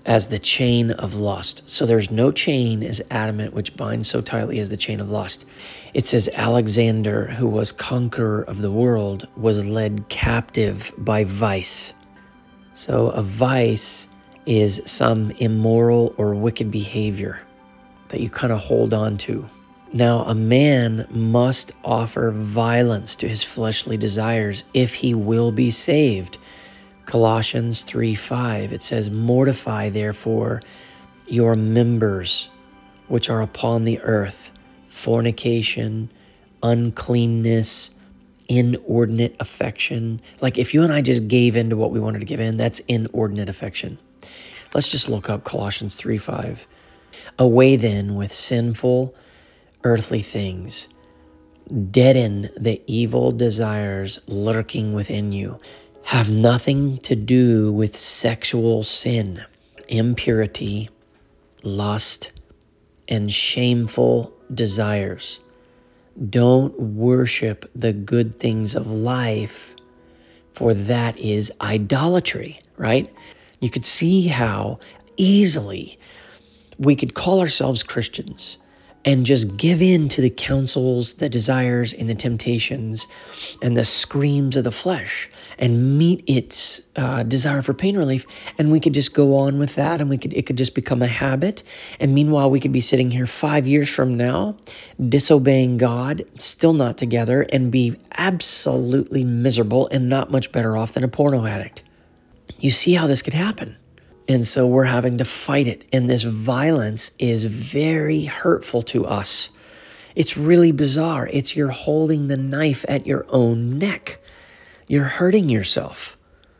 as the chain of lust. So there's no chain as adamant which binds so tightly as the chain of lust. It says Alexander, who was conqueror of the world, was led captive by vice. So a vice is some immoral or wicked behavior that you kind of hold on to. Now, a man must offer violence to his fleshly desires if he will be saved. Colossians three five, it says, mortify therefore your members which are upon the earth, fornication, uncleanness, inordinate affection. Like if you and I just gave in to what we wanted to give in, that's inordinate affection. Let's just look up Colossians three five. Away then with sinful earthly things, deaden the evil desires lurking within you. Have nothing to do with sexual sin, impurity, lust, and shameful desires. Don't worship the good things of life, for that is idolatry, right? You could see how easily we could call ourselves Christians and just give in to the counsels, the desires, and the temptations, and the screams of the flesh, and meet its uh, desire for pain relief, and we could just go on with that, and we could it could just become a habit. And meanwhile, we could be sitting here five years from now, disobeying God, still not together, and be absolutely miserable and not much better off than a porno addict. You see how this could happen. And so we're having to fight it. And this violence is very hurtful to us. It's really bizarre. It's you're holding the knife at your own neck. You're hurting yourself.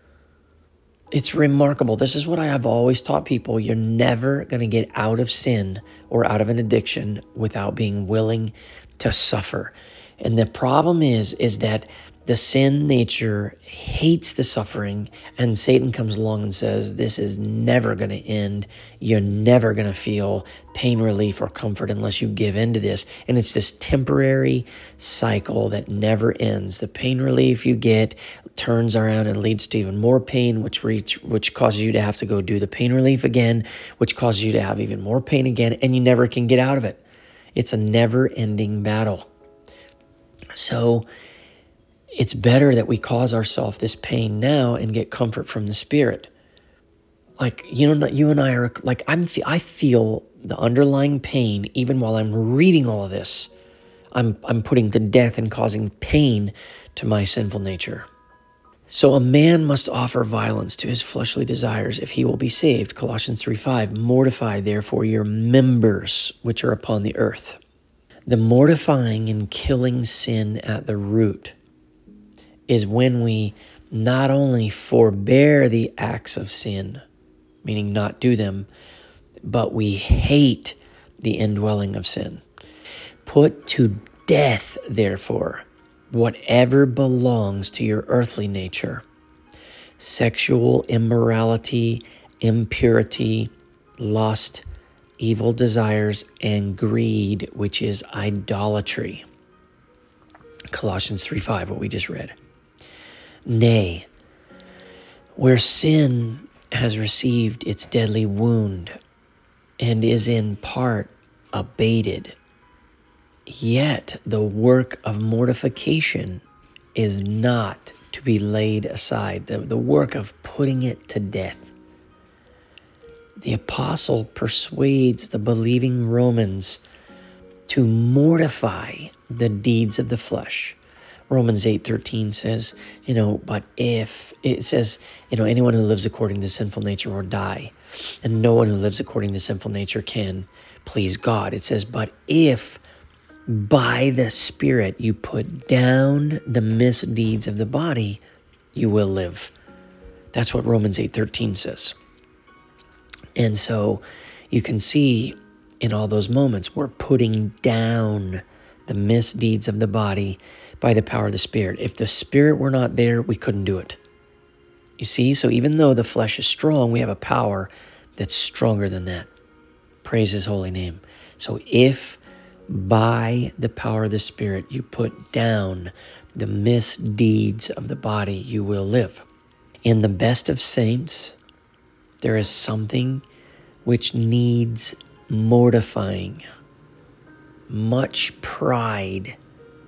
It's remarkable. This is what I have always taught people. You're never going to get out of sin or out of an addiction without being willing to suffer. And the problem is, is that the sin nature hates the suffering, and Satan comes along and says, this is never going to end. You're never going to feel pain relief or comfort unless you give in to this. And it's this temporary cycle that never ends. The pain relief you get turns around and leads to even more pain, which reach, which causes you to have to go do the pain relief again, which causes you to have even more pain again, and you never can get out of it. It's a never-ending battle. So it's better that we cause ourselves this pain now and get comfort from the Spirit. Like, you know, you and I are, like, I'm, I feel the underlying pain even while I'm reading all of this. I'm, I'm putting to death and causing pain to my sinful nature. So a man must offer violence to his fleshly desires if he will be saved. Colossians three five, mortify therefore your members which are upon the earth. The mortifying and killing sin at the root is when we not only forbear the acts of sin, meaning not do them, but we hate the indwelling of sin. Put to death, therefore, whatever belongs to your earthly nature: sexual immorality, impurity, lust, evil desires, and greed, which is idolatry. Colossians three five, what we just read. Nay, where sin has received its deadly wound and is in part abated, yet the work of mortification is not to be laid aside, the, the work of putting it to death. The apostle persuades the believing Romans to mortify the deeds of the flesh. Romans eight thirteen says, you know, but if, it says, you know, anyone who lives according to sinful nature will die, and no one who lives according to sinful nature can please God. It says, but if by the Spirit you put down the misdeeds of the body, you will live. That's what Romans eight thirteen says. And so you can see in all those moments, we're putting down the misdeeds of the body by the power of the Spirit. If the Spirit were not there, we couldn't do it. You see, so even though the flesh is strong, we have a power that's stronger than that. Praise His holy name. So if by the power of the Spirit you put down the misdeeds of the body, you will live. In the best of saints, there is something which needs mortifying, much pride,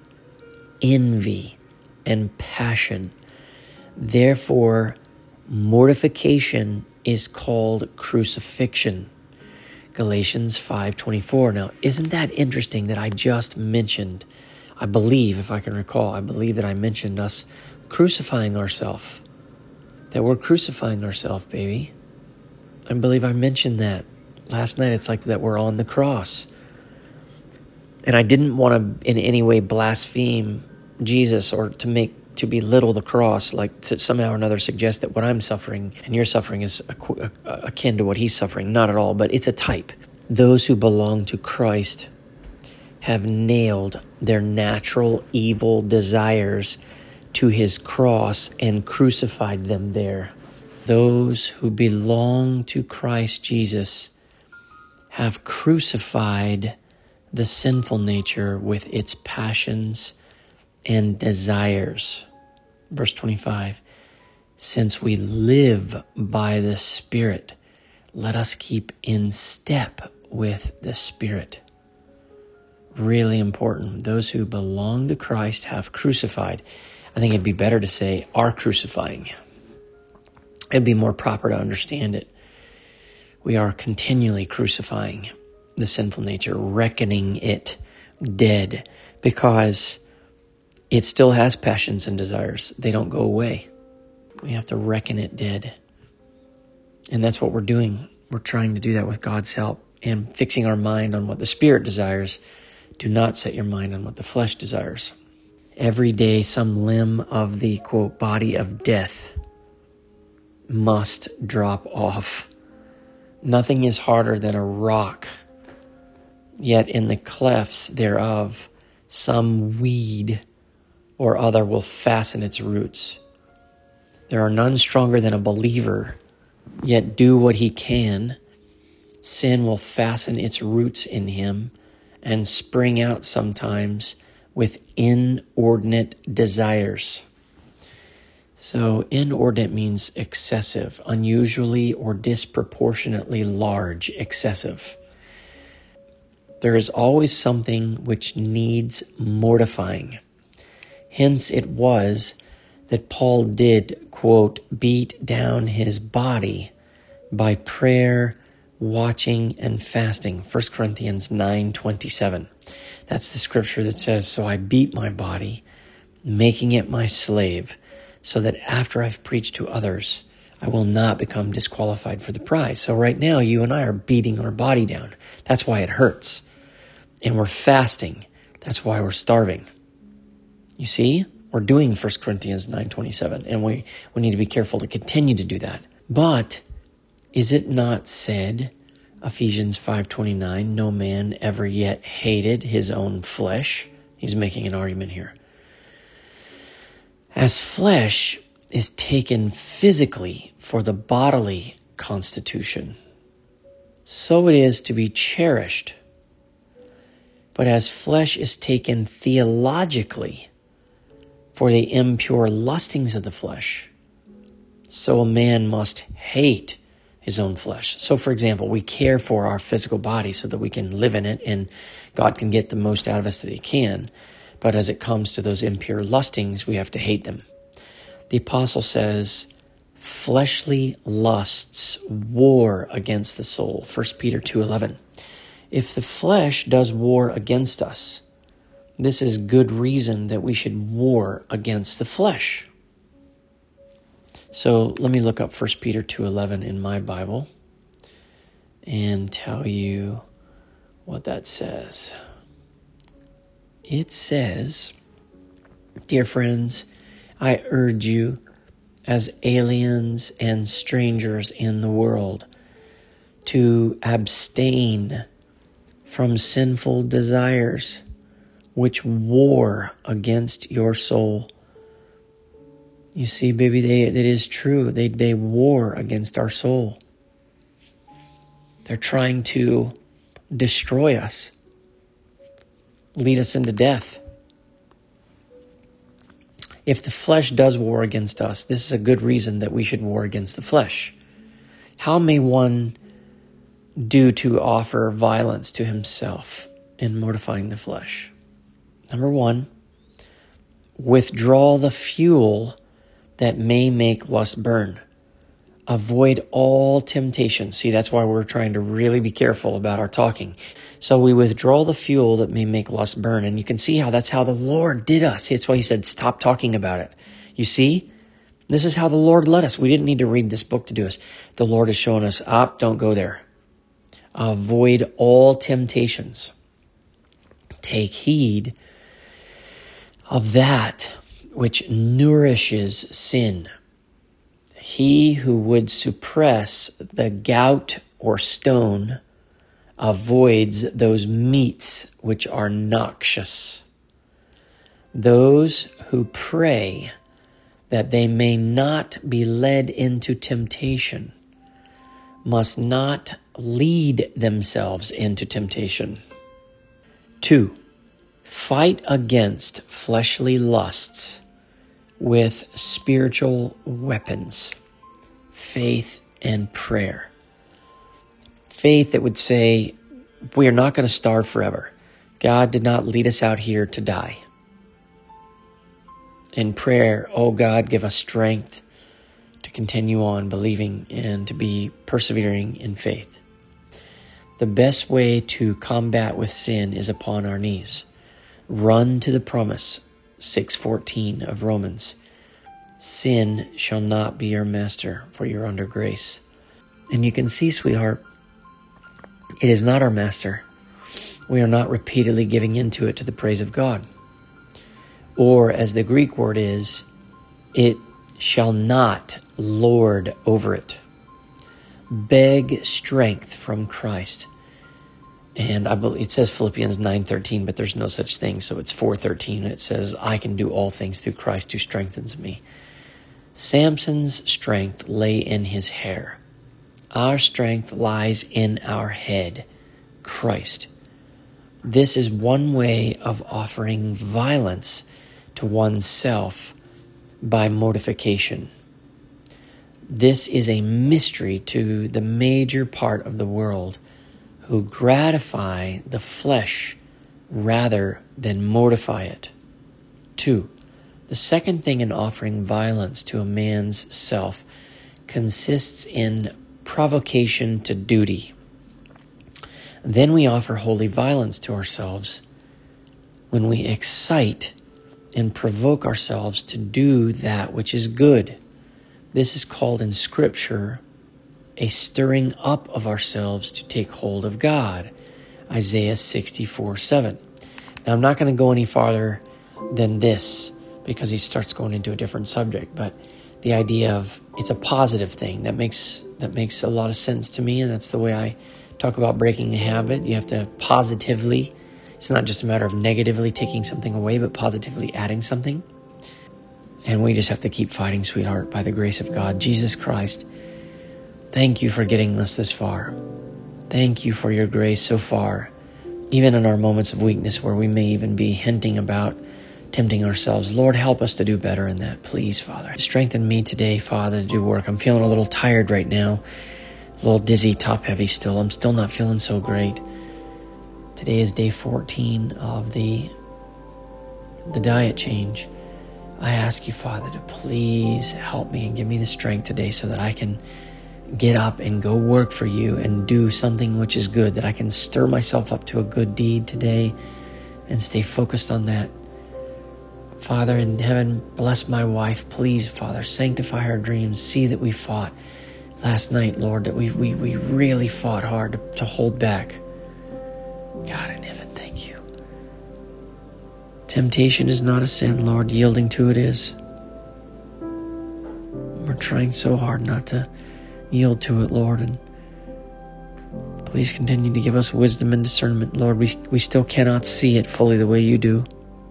envy, and passion. Therefore, mortification is called crucifixion. Galatians five twenty-four. Now, isn't that interesting that I just mentioned, I believe, if I can recall, I believe that I mentioned us crucifying ourselves. That we're crucifying ourselves, baby. I believe I mentioned that last night. It's like that we're on the cross. And I didn't want to in any way blaspheme Jesus or to make to belittle the cross, like to somehow or another suggest that what I'm suffering and you're suffering is akin to what he's suffering. Not at all, but it's a type. Those who belong to Christ have nailed their natural evil desires to his cross and crucified them there. Those who belong to Christ Jesus have crucified the sinful nature with its passions and desires. Verse twenty-five, since we live by the Spirit, let us keep in step with the Spirit. Really important. Those who belong to Christ have crucified. I think it'd be better to say are crucifying. It'd be more proper to understand it. We are continually crucifying the sinful nature, reckoning it dead, because it still has passions and desires. They don't go away. We have to reckon it dead. And that's what we're doing. We're trying to do that with God's help and fixing our mind on what the Spirit desires. Do not set your mind on what the flesh desires. Every day, some limb of the, quote, body of death must drop off. Nothing is harder than a rock, yet in the clefts thereof, some weed or other will fasten its roots. There are none stronger than a believer, yet do what he can. Sin will fasten its roots in him and spring out sometimes with inordinate desires. So inordinate means excessive, unusually or disproportionately large, excessive. There is always something which needs mortifying. Hence it was that Paul did, quote, beat down his body by prayer, watching, and fasting. First Corinthians nine twenty-seven. That's the scripture that says, so I beat my body, making it my slave, so that after I've preached to others, I will not become disqualified for the prize. So right now, you and I are beating our body down. That's why it hurts. And we're fasting. That's why we're starving. You see, we're doing First Corinthians nine twenty-seven, and we, we need to be careful to continue to do that. But is it not said, Ephesians five twenty-nine, no man ever yet hated his own flesh? He's making an argument here. As flesh is taken physically for the bodily constitution, so it is to be cherished. But as flesh is taken theologically for the impure lustings of the flesh, so a man must hate his own flesh. So, for example, we care for our physical body so that we can live in it and God can get the most out of us that he can. But as it comes to those impure lustings, we have to hate them. The apostle says, fleshly lusts war against the soul. First Peter two eleven. If the flesh does war against us, this is good reason that we should war against the flesh. So let me look up First Peter two eleven in my Bible and tell you what that says. It says, dear friends, I urge you as aliens and strangers in the world to abstain from sinful desires which war against your soul. You see, baby, they, it is true. They, they war against our soul. They're trying to destroy us, lead us into death. If the flesh does war against us, this is a good reason that we should war against the flesh. How may one do to offer violence to himself in mortifying the flesh? Number one, withdraw the fuel that may make lust burn. Avoid all temptation. See, that's why we're trying to really be careful about our talking. So we withdraw the fuel that may make lust burn. And you can see how that's how the Lord did us. That's why he said, stop talking about it. You see, this is how the Lord led us. We didn't need to read this book to do us. The Lord is showing us, ah, don't go there. Avoid all temptations. Take heed of that which nourishes sin. He who would suppress the gout or stone avoids those meats which are noxious. Those who pray that they may not be led into temptation must not lead themselves into temptation. Two, fight against fleshly lusts with spiritual weapons, faith and prayer. Faith that would say, we are not going to starve forever. God did not lead us out here to die. In prayer, oh God, give us strength to continue on believing and to be persevering in faith. The best way to combat with sin is upon our knees. Run to the promise, six fourteen of Romans. Sin shall not be your master, for you're under grace. And you can see, sweetheart, it is not our master. We are not repeatedly giving into it to the praise of God. Or, as the Greek word is, it shall not lord over it. Beg strength from Christ. And I believe it says Philippians nine thirteen, but there's no such thing. So it's four thirteen. And it says, I can do all things through Christ who strengthens me. Samson's strength lay in his hair. Our strength lies in our head, Christ. This is one way of offering violence to oneself by mortification. This is a mystery to the major part of the world who gratify the flesh rather than mortify it. Two, the second thing in offering violence to a man's self consists in provocation to duty. Then we offer holy violence to ourselves when we excite and provoke ourselves to do that which is good. This is called in Scripture a stirring up of ourselves to take hold of God. Isaiah sixty-four seven. Now, I'm not going to go any farther than this because he starts going into a different subject, but the idea of it's a positive thing that makes that makes a lot of sense to me, and that's the way I talk about breaking a habit. You have to positively, it's not just a matter of negatively taking something away, but positively adding something. And we just have to keep fighting, sweetheart, by the grace of God. Jesus Christ, thank you for getting us this far. Thank you for your grace so far, even in our moments of weakness where we may even be hinting about tempting ourselves. Lord, help us to do better in that, please, Father. Strengthen me today, Father, to do work. I'm feeling a little tired right now, a little dizzy, top-heavy still. I'm still not feeling so great. Today is day fourteen of the, the diet change. I ask you, Father, to please help me and give me the strength today so that I can get up and go work for you and do something which is good, that I can stir myself up to a good deed today and stay focused on that. Father in heaven, bless my wife. Please, Father, sanctify her dreams. See that we fought last night, Lord, that we we, we really fought hard to, to hold back. God in heaven, thank you. Temptation is not a sin, Lord. Yielding to it is. We're trying so hard not to yield to it, Lord, and please continue to give us wisdom and discernment, Lord. We, we still cannot see it fully the way you do.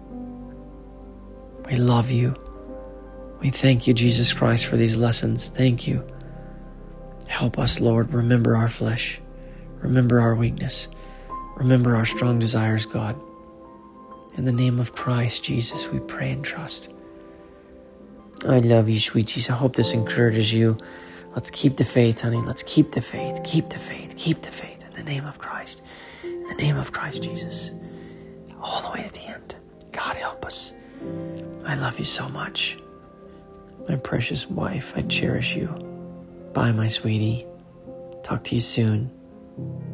We love you. We thank you, Jesus Christ, for these lessons. Thank you. Help us, Lord. Remember our flesh. Remember our weakness. Remember our strong desires, God. In the name of Christ, Jesus, we pray and trust. I love you, sweet Jesus. I hope this encourages you. Let's keep the faith, honey. Let's keep the faith. Keep the faith. Keep the faith. the name of Christ. In the name of Christ Jesus. All the way to the end. God help us. I love you so much. My precious wife, I cherish you. Bye, my sweetie. Talk to you soon.